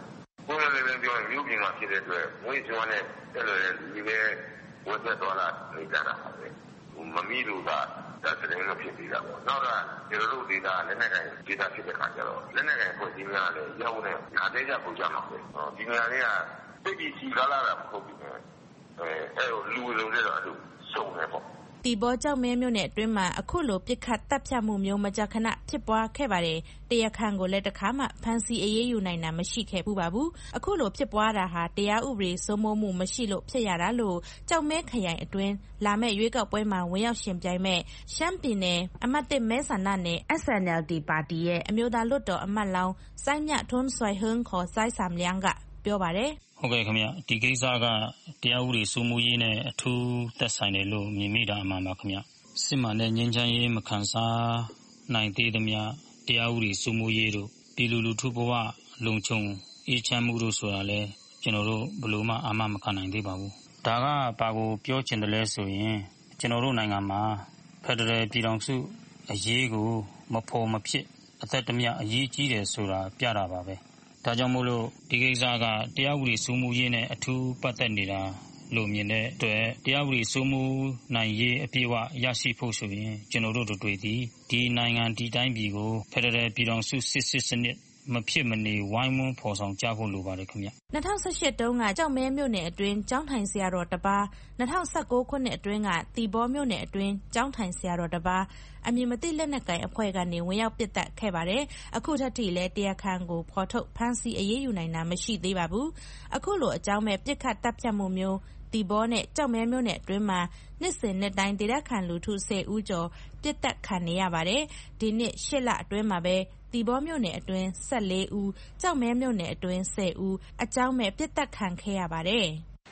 ကိုယ်လည်းပြောရင်မြို့ပြင်မှာဖြစ်တဲ့အတွက်ငွေကျွမ်းတဲ့အဲ့လိုဒီလေဝတ်သက်သွားလာနေကြတာပါပဲမမီလို့ကဒါတရင်လို့ဖြစ်ပြီးတာပေါ့နောက်ကကျွန်တော်တို့ဒေတာလက်နက်ကိုင်ဒေတာဖြစ်တဲ့ခါကျတော့လက်နက်ကိုင်ဖွဲ့စည်းများလည်းရောက်နေနားသေးကြပူကြမှာပဲဒီနေရာလေးကသိပြီးစီကားလာတာမဟုတ်ဘူးအဲ့လိုလူလုံးတွေတော့စုံနေပေါ့တီဘောကျောက်မဲမြို့နယ်အတွင်းမှာအခုလိုပစ်ခတ်တပ်ဖြတ်မှုမျိုးမကြာခဏဖြစ်ပွားခဲ့ပါတယ်။တရားခံကိုလည်းတစ်ခါမှဖမ်းဆီးအရေးယူနိုင်တာမရှိခဲ့ဘူးပါဘူး။အခုလိုဖြစ်ပွားတာဟာတရားဥပဒေစိုးမိုးမှုမရှိလို့ဖြစ်ရတာလို့ကျောက်မဲခရိုင်အတွင်းလာမယ့်ရွေးကောက်ပွဲမှာဝင်ရောက်ရှင်ပြိုင်မဲ့ရှမ်းပြည်နယ်အမှတ်1မဲဆန္ဒနယ် SNLD ပါတီရဲ့အမျိုးသားလွှတ်တော်အမတ်လောင်းစိုင်းမြထွန်းဆွိုင်ဟွန်းခေါ်စိုင်းဆမ်လျန်းကပြောပါတယ်ဟုတ်ကဲ့ခင်ဗျဒီကိစ္စကတရားဥပဒေစိုးမိုးရေးနဲ့အထူးသက်ဆိုင်တယ်လို့မြင်မိတာအမှန်ပါခင်ဗျစစ်မှန်တဲ့ငြိမ်းချမ်းရေးမခံစားနိုင်သေးသမျှတရားဥပဒေစိုးမိုးရေးတို့ပြည်လူလူထုဘဝလုံခြုံအေးချမ်းမှုတို့ဆိုတာလဲကျွန်တော်တို့ဘယ်လိုမှအာမမခံနိုင်သေးပါဘူးဒါကဘာကိုပြောချင်တယ်လဲဆိုရင်ကျွန်တော်တို့နိုင်ငံမှာဖက်ဒရယ်ပြည်ထောင်စုအရေးကိုမဖော်မဖြစ်အသက်တမျှအရေးကြီးတယ်ဆိုတာပြတာပါပဲဒါကြောင့်မို့လို့ဒီကိစ္စကတရားဥပဒေစိုးမိုးရေးနဲ့အထူးပတ်သက်နေတာလို့မြင်တဲ့အတွက်တရားဥပဒေစိုးမိုးနိုင်ရေးအပြည့်အဝရရှိဖို့ဆိုရင်ကျွန်တော်တို့တို့သည်ဒီနိုင်ငံဒီတိုင်းပြည်ကိုဖက်ဒရယ်ပြည်ထောင်စုစစ်စနစ်မဖြစ်မနေဝိုင်းဝန်းဖော်ဆောင်ကြဖို့လိုပါတယ်ခင်ဗျ 2018တုန်းကကြောက်မဲမြို့နယ်အတွင်းကျောင်းထိုင်ဆရာတော်တစ်ပါး2019ခုနှစ်အတွင်းကတီဘောမြို့နယ်အတွင်းကျောင်းထိုင်ဆရာတော်တစ်ပါးအမည်မသိလက်နက်ကိုင်အဖွဲ့ကနေဝင်ရောက်ပစ်တက်ခဲ့ပါတယ်အခုထက်ထိလည်းတရားခံကိုဖော်ထုတ်ဖမ်းဆီးအရေးယူနိုင်တာမရှိသေးပါဘူးအခုလိုအကြောင်းမဲ့ပစ်ခတ်တပ်ဖြတ်မှုမျိုးတီဘောနဲ့ကြောက်မဲမြို့နယ်အတွင်းမှာနှစ်စဉ်နှစ်တိုင်းဒေသခံလူထု10ဦးကျော်ပစ်တက်ခံနေရပါတယ်ဒီနှစ်8လအတွင်းမှာပဲတီဘောမြို့နယ်အတွင်း14ဦးကြောက်မဲမြို့နယ်အတွင်း10ဦးအကြောင်းမဲ့ပစ်တက်ခံခဲ့ရပါတယ်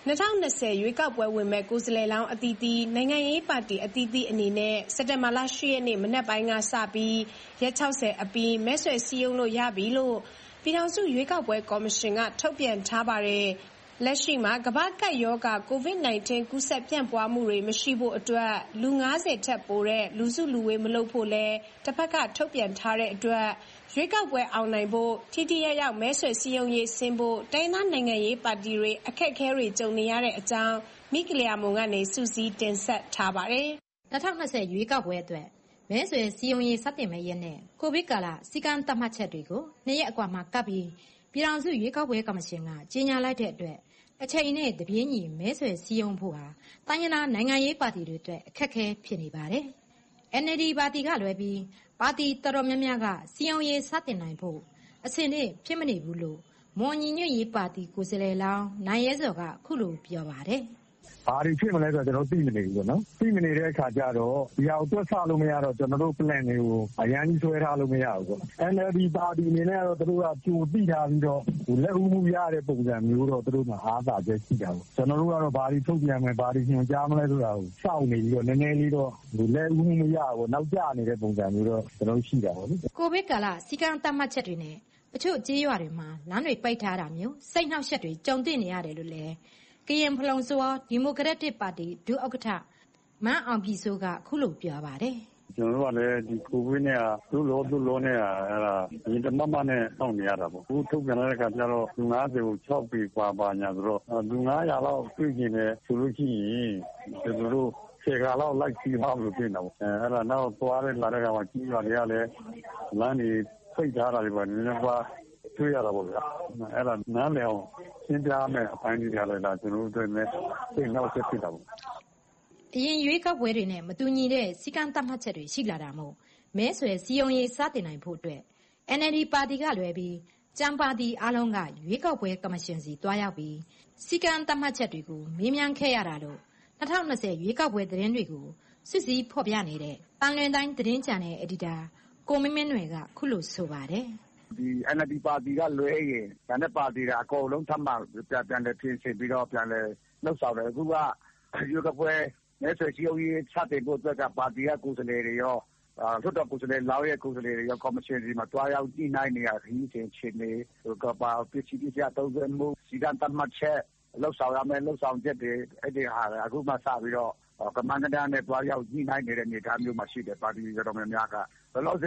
2020ရွေးကောက်ပွဲဝင်မဲ့ကိုယ်စားလှယ်လောင်းအသီးသီးနိုင်ငံရေးပါတီအသီးသီးအနေနဲ့စက်တင်ဘာလ10ရက်နေ့မနက်ပိုင်းကစပြီးရက်60အပြီးမဲဆွယ်စည်းရုံးလို့ရပြီလို့ပြည်ထောင်စုရွေးကောက်ပွဲကော်မရှင်ကထုတ်ပြန်ထားပါတယ်လက်ရှိမှာကမ္ဘာ့ကပ်ရောဂါ COVID-19 ကူးစက်ပြန့်ပွားမှုတွေမရှိဖို့အတွက်လူ90ထက်ပိုတဲ့လူစုလူဝေးမလုပ်ဖို့လဲတစ်ဖက်ကထုတ်ပြန်ထားတဲ့အတွက်ရွေးကောက်ပွဲအောင်နိုင်ဖို့ထိထိရောက်မဲဆွယ်စည်းရုံးရေးဆင်းဖို့တိုင်းသားနိုင်ငံရေးပါတီတွေအခက်အခဲတွေကြုံနေရတဲ့အကြောင်းမိကလျာမုံကနေစုစည်းတင်ဆက်ထားပါတယ် 2020ရွေးကောက်ပွဲအတွက်မဲဆွယ်စည်းရုံးရေးစတင်မဲ့ရက်နဲ့ကိုဗစ်ကာလစီကံသတ်မှတ်ချက်တွေကို2ရက်အကွာမှာကပ်ပြီးပြည်ထောင်စုရွေးကောက်ပွဲကော်မရှင်ကကြေညာလိုက်တဲ့အတွက်အချိန်နဲ့တပြေးညီမဲဆွယ်စည်းရုံးဖို့ဟာတိုင်းရင်းသားနိုင်ငံရေးပါတီတွေအတွက်အခက်အခဲဖြစ်နေပါတယ်။ NLD ပါတီကလွဲပြီးပါတီတော်တော်များများကစည်းရုံးရေးစတင်နိုင်ဖို့အဆင်သင့်ဖြစ်မနေဘူးလို့မွန်ညီညွတ်ရေးပါတီကိုယ်စားလှယ်လောင်းနိုင်ရဲစော်ကခုလိုပြောပါတယ်ဘာတွေဖြစ်မလဲဆိုတော့ကျွန်တော်သိမနေဘူးပေါ့နော်သိမနေတဲ့အခါကျတော့ဒီဟာကိုတွက်ဆလို့မရတော့ကျွန်တော်တို့ plan တွေကိုအရန်ကြီးဆွဲထားလို့မရဘူးပေါ့ NLD ပါတီအနေနဲ့ကတော့သူတို့ကကြိုသိထားပြီးတော့လက်ဦးမှုရတဲ့ပုံစံမျိုးတော့သူတို့မှာအားသာချက်ရှိတာပေါ့ကျွန်တော်တို့ကတော့ဘာတွေထုတ်ပြန်မယ်ဘာတွေညွှန်ကြားမလဲဆိုတာကိုစောင့်နေပြီးတော့နည်းနည်းလေးတော့လက်ဦးမှုမရဘူးနောက်ကျနေတဲ့ပုံစံမျိုးတော့ကျွန်တော်ရှိတာပေါ့လေကိုဗစ်ကာလစီကံသတ်မှတ်ချက်တွေနဲ့အချို့ကြေးရွာတွေမှာလမ်းတွေပိတ်ထားတာမျိုးစိတ်နှောက်ယှက်တွေကြုံတွေ့နေရတယ်လို့လည်းကရင်ဖလုံစောဒီမိုကရက်တစ်ပါတီဒုဥက္ကဋ္ဌမန်းအောင်ပြည်စိုးကခုလိုပြောပါတယ်ကျွန်တော်တို့ကလည်းဒီကိုဗစ်နဲ့သူ့လောနဲ့အဲ့ဒါဒီတမမနဲ့စောင့်နေရတာပေါ့အခုထုတ်ပြန်တဲ့အခါကျတော့လူ90ကို6ปีပါညာဆိုတော့လူ900လောက်တွေ့ကျင်တယ်ဆိုလို့ရှိရင်ကျွန်တော်တို့ခြေကားလောက်လိုက်ပြီးမှလို့ပြင်တာပေါ့အဲ့ဒါနောက်သွားတဲ့လာတဲ့ကမှကြီးရွာတွေကလည်းလမ်းတွေဖိတ်ထားတာတွေပါနည်းနည်းပါတွေ့ရတာပေါ့ဗျာအဲ့ဒါနားလည်အောင်ရှင်းပြမယ်အပိုင်းကြီးရတယ်လားကျွန်တော်တို့လည်းသိနောက်ဆက်ဖြစ်တာပေါ့အရင်ရွေးကောက်ပွဲတွေနဲ့မတူညီတဲ့စီကံသတ်မှတ်ချက်တွေရှိလာတာမို့မဲဆွယ်စည်းရုံးရေးစတင်နိုင်ဖို့အတွက် NLD ပါတီကလွယ်ပြီးကြံပါတီအားလုံးကရွေးကောက်ပွဲကော်မရှင်စီတွားရောက်ပြီးစီကံသတ်မှတ်ချက်တွေကိုမေးမြန်းခဲ့ရတာလို့2020ရွေးကောက်ပွဲသတင်းတွေကိုစစ်စည်းဖော်ပြနေတဲ့တန်လွင်တိုင်းသတင်းချန်နယ်အက်ဒီတာကိုမင်းမင်းနွယ်ကခုလိုဆိုပါတယ်ဒီ NLD ပါတီကလွဲရင်ဒါနဲ့ပါတီကအကုန်လုံးထပ်မှပြန်လဲပြင်ဆင်ပြီးတော့ပြန်လဲလှုပ်ဆောင်တယ်အခုကရွေးကောက်ပွဲမဲဆွယ်စည်းရုံးရေးစတင်ဖို့အတွက်ကပါတီကကိုယ်စားလှယ်တွေရောလွှတ်တော်ကိုယ်စားလှယ်လောင်းရဲ့ကိုယ်စားလှယ်တွေရောကော်မရှင်စီမှာတွားရောက်ကြည့်နိုင်နေရခင်းချင်းချင်းနေကပါပစ္စည်းပြသုံးစွဲမှုစီကံတတ်မှတ်ချက်လှုပ်ဆောင်ရမယ်လှုပ်ဆောင်ချက်တွေအဲ့ဒီဟာအခုမှစပြီးတော့ကမန္တန်နဲ့တွားရောက်ကြည့်နိုင်နေတဲ့အနေအထားမျိုးမှာရှိတယ်ပါတီတော်များများကဘယ်လို့လဲ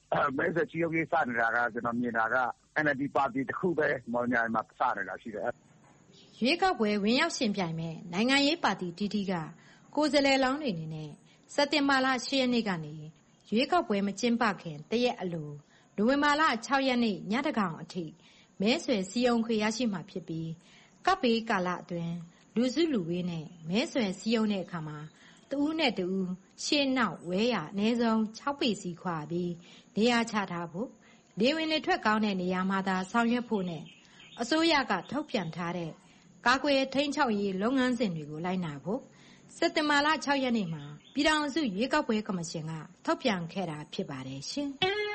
မဲဆွယ်စည်းရုံးရေးစနေတာကကျွန်တော်မြင်တာက NLD ပါတီတစ်ခုပဲမော်ညာမှာစနေတာရှိတယ်ရွေးကောက်ပွဲဝင်ရောက်ရှင်ပြိုင်မဲ့နိုင်ငံရေးပါတီတီတီကကိုယ်စားလှယ်လောင်းတွေအနေနဲ့စက်တင်ဘာလ10ရက်နေ့ကနေရွေးကောက်ပွဲမကျင်းပခင်တရက်အလိုနိုဝင်ဘာလ6ရက်နေ့ညတကောင်အထိမဲဆွယ်စည်းရုံးခွင့်ရရှိမှာဖြစ်ပြီးကပ်ဘေးကာလအတွင်းလူစုလူဝေးနဲ့မဲဆွယ်စည်းရုံးတဲ့အခါမှာတဦးနဲ့တဦးရှေ့နောက်ဝဲရအနည်းဆုံး6ပေစီခွာပြီးနေရာချထားဖို့လေဝင်လေထွက်ကောင်းတဲ့နေရာမှာသာဆောင်ရွက်ဖို့နဲ့အစိုးရကထုတ်ပြန်ထားတဲ့ကာကွယ်ထိန်းချုပ်ရေးလုပ်ငန်းစဉ်တွေကိုလိုက်နာဖို့စက်တင်ဘာလ6ရက်နေ့မှာပြည်ထောင်စုရွေးကောက်ပွဲကော်မရှင်ကထုတ်ပြန်ခဲ့တာဖြစ်ပါတယ်ရှင်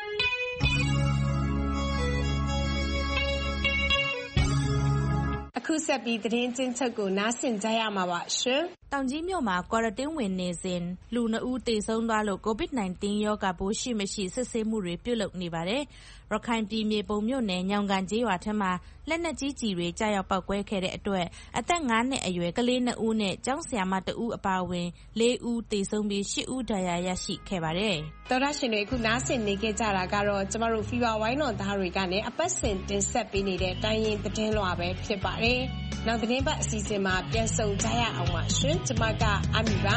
အခုဆက်ပြီးသတင်းချင်းချုပ်ကိုနားဆင်ကြရမှာပါရှင်တောင်ကြီးမြို့မှာကွာရတင်းဝင်နေစဉ်လူ2ဦးသေဆုံးသွားလို့ COVID-19 ရောဂါပိုးရှိမရှိစစ်ဆေးမှုတွေပြုလုပ်နေပါတယ်။ရခိုင်ပြည်မြေပုံမြို့နယ်ညောင်ကန်ကျေးရွာထက်မှာလက်နက်ကြီးကြီးတွေကြားရောက်ပောက်ကွဲခဲ့တဲ့အတွက်အသက်9နှစ်အရွယ်ကလေး2ဦးနဲ့ကျောင်းဆရာမ2ဦးအပါအဝင်4ဦးသေဆုံးပြီး10ဦးဒဏ်ရာရရှိခဲ့ပါတယ်။တော်ရရှင်တွေအခုနားဆင်နေကြတာကတော့ကျမတို့ Fever ဝိုင်းတော်သားတွေကနေအပတ်စဉ်တင်ဆက်ပေးနေတဲ့တိုင်းရင်းသတင်းလွှာပဲဖြစ်ပါတယ်။နောက်သတင်းပတ်အစီအစဉ်မှာပြန်ဆုံကြရအောင်ပါရှင်။ကျမကအမီပါ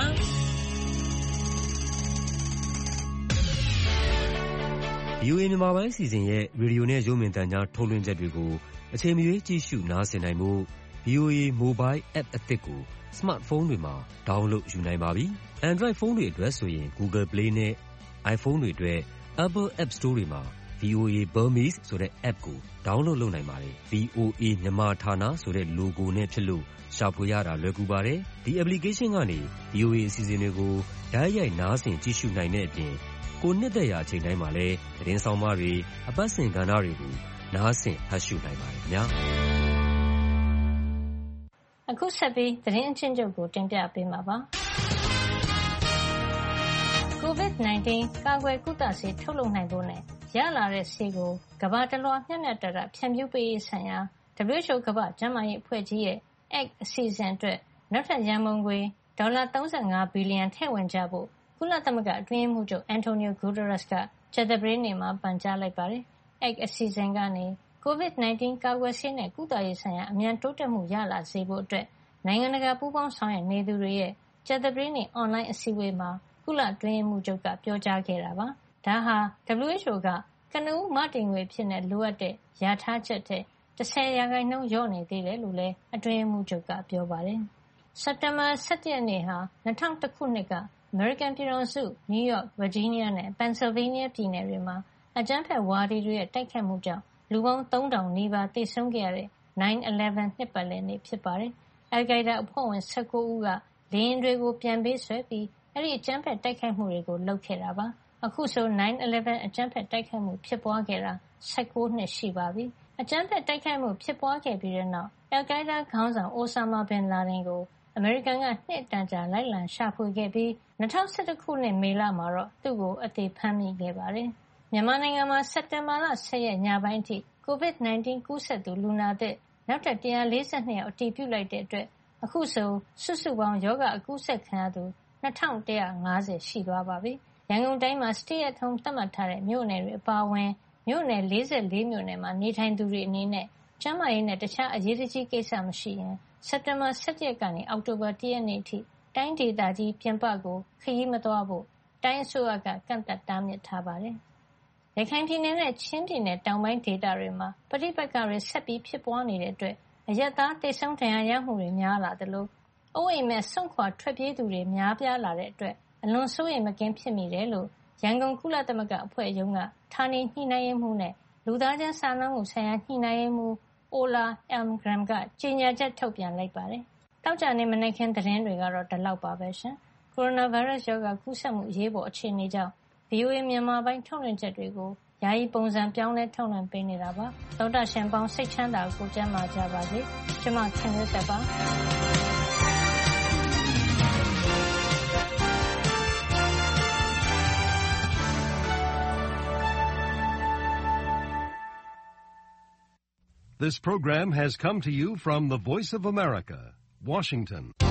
VOA မြန်မာပိုင်းအစီအစဉ်ရဲ့ရေဒီယိုနဲ့ရုပ်မြင်သံကြားထုတ်လွှင့်ချက်တွေကိုအချိန်မရွေးကြည့်ရှုနားဆင်နိုင်မှု VOA Mobile App အသစ်ကို Smartphone တွေမှာ download ယူနိုင်ပါပြီ။ Android ဖုန်းတွေအတွက်ဆိုရင် Google Play နဲ့ iPhone တွေအတွက် Apple App Store တွေမှာ VOA Burmese ဆိုတဲ့ app ကို download လုပ်နိုင်ပါတယ်။ VOA မြန်မာဌာနဆိုတဲ့ logo နဲ့ဖြစ်လို့ရှာဖွေရတာလွယ်ကူပါတယ်။ဒီ application ကနေ VOA အစီအစဉ်တွေကိုတိုက်ရိုက်နားဆင်ကြည့်ရှုနိုင်တဲ့အပြင်ကိုနှစ်သက်ရာအချိန်တိုင်းမှာလည်းသတင်းဆောင်မတွေအပတ်စဉ်ကဏ္ဍတွေကိုနားဆင်ဖတ်ရှုနိုင်ပါတယ်ခင်ဗျာအခုဆက်ပြီးသတင်းအချင်းချုပ်ကိုတင်ပြပေးမှာပါ COVID-19 ကာကွယ်ကုသဆေးထုတ်လုပ်နိုင်ဖို့နဲ့ရလာတဲ့ဆေးကိုကမ္ဘာတလွှားမျှမျှတတဖြန့်ဖြူးပေးရေးဆိုင်ရာ WHO ကမ္ဘာ့ကျန်းမာရေးအဖွဲ့ကြီးရဲ့ ACT အစီအစဉ်အတွက်နောက်ထပ်ရန်ပုံငွေဒေါ်လာ35ဘီလီယံထည့်ဝင်ကြဖို့ကုလသမဂ္ဂအတွင်းရေးမှူးချုပ်အန်တိုနီယိုဂူတရက်စ်ကကြာသပတေးနေ့မှာပန်ကြားလိုက်ပါတယ်။ ACT အစီအစဉ်ကနေ COVID-19 ကာကွယ်ဆေးနဲ့ကုသရေးဆိုင်ရာအမြန်တိုးတက်မှုရလာစေဖို့အတွက်နိုင်ငံတကာပူးပေါင်းဆောင်ရွက်နေသူတွေရဲ့ကြာသပတေးနေ့အွန်လိုင်းအစည်းအဝေးမှာကုလအတွင်းရေးမှူးချုပ်ကပြောကြားခဲ့တာပါ။ဒါဟာ WHO ကကနဦးမတည်ငွေဖြစ်နေလိုအပ်တဲ့ရထားချက်တဲ့10%လျော့နေသေးတယ်လို့လည်းအတွင်းရေးမှူးချုပ်ကပြောပါတယ်။စက်တင်ဘာ17ရက်နေ့ဟာ2001ခုနှစ်ကအမေရိကန်ပြည်ထောင်စုနယူးယောက်၊ဗာဂျီးနီးယားနဲ့ပန်ဆယ်ဗေးနီးယားပြည်နယ်တွေမှာအကြမ်းဖက်ဝါဒီတွေရဲ့တိုက်ခိုက်မှုကြောင့်လူပေါင်း3000နီးပါးသေဆုံးခဲ့ရတဲ့ 9/11 နှစ်ပတ်လည်နေ့ဖြစ်ပါတယ်။အယ်ကိုင်ဒါအဖွဲ့ဝင်19ဦးကလေယာဉ်တွေကိုပြန်ပေးဆွဲပြီးအဲဒီအကြမ်းဖက်တိုက်ခိုက်မှုတွေကိုလုပ်ခဲ့တာပါ။အခုဆို 9/11 အကြမ်းဖက်တိုက်ခိုက်မှုဖြစ်ပွားခဲ့တာ19နှစ်ရှိပါပြီ။အကြမ်းဖက်တိုက်ခိုက်မှုဖြစ်ပွားခဲ့ပြီးတဲ့နောက်အယ်ကိုင်ဒါခေါင်းဆောင်အိုဆာမာဘင်လာဒင်ကိုအမေရိကန်ကနှစ်တန်ကြာလိုက်လံရှာဖွေခဲ့ပြီး2011ခုနှစ်မေလမှာတော့သူ့ကိုအသေဖမ်းမိခဲ့ပါတယ်။မြန်မာနိုင်ငံမှာစက်တင်ဘာလ10ရက်ညပိုင်းအထိ COVID-19 ကူးစက်သူလူနာသစ်နောက်ထပ်142ယောက်အတည်ပြုလိုက်တဲ့အတွက်အခုဆိုစုစုပေါင်းရောဂါအကူးစက်ခံရသူ2150ရှိသွားပါပြီ။ရန်ကုန်တိုင်းမှာ Stay at Home သတ်မှတ်ထားတဲ့မြို့နယ်တွေအပါအဝင်မြို့နယ်44မြို့နယ်မှာနေထိုင်သူတွေအနေနဲ့ကျန်းမာရေးနဲ့တခြားအရေးကြီးကိစ္စမရှိရင်စက်တင်ဘာ17ရက်ကနေအောက်တိုဘာ1ရက်နေ့ထိတိုင်းဒေသကြီးပြင်ပကိုခရီးမသွားဖို့တိုင်းအစိုးရကကန့်သတ်တားမြစ်ထားပါတယ်။ရခိုင်ပြည်နယ်နဲ့ချင်းပြည်နယ်တောင်ပိုင်းဒေသတွေမှာပဋိပက္ခတွေဆက်ပြီးဖြစ်ပွားနေတဲ့အတွက်အရပ်သားသေဆုံးဒဏ်ရာရမှုတွေများလာသလိုအိုးအိမ်မဲ့စွန့်ခွာထွက်ပြေးသူတွေများပြားလာတဲ့အတွက်အလွန်စိုးရိမ်မကင်းဖြစ်မိတယ်လို့ရန်ကုန်ကုလသမဂ္ဂအဖွဲ့ရုံးကဌာနေညှိနှိုင်းရေးမှူးနဲ့လူသားချင်းစာနာမှုဆိုင်ရာညှိနှိုင်းရေးမှူးအိုလာအယ်မ်ဂရမ်ကကြေညာချက်ထုတ်ပြန်လိုက်ပါတယ်။တောက်ကြနေမနေ့ကသတင်းတွေကတော့ဒီလောက်ပါပဲရှင်။ကိုရိုနာဗိုင်းရပ်စ်ရောဂါကူးစက်မှုအရေးပေါ်အခြေအနေကြောင့် VOA မြန်မာပိုင်းထုတ်လွှင့်ချက်တွေကိုယာယီပုံစံပြောင်းလဲထုတ်လွှင့်ပေးနေတာပါ။သောတာရှင်ပေါင်းစိတ်ချမ်းသာကိုကျန်းမာကြပါစေ။ကျွန်မခင်မျိုးသက်ပါ This program has come to you from the Voice of America, Washington.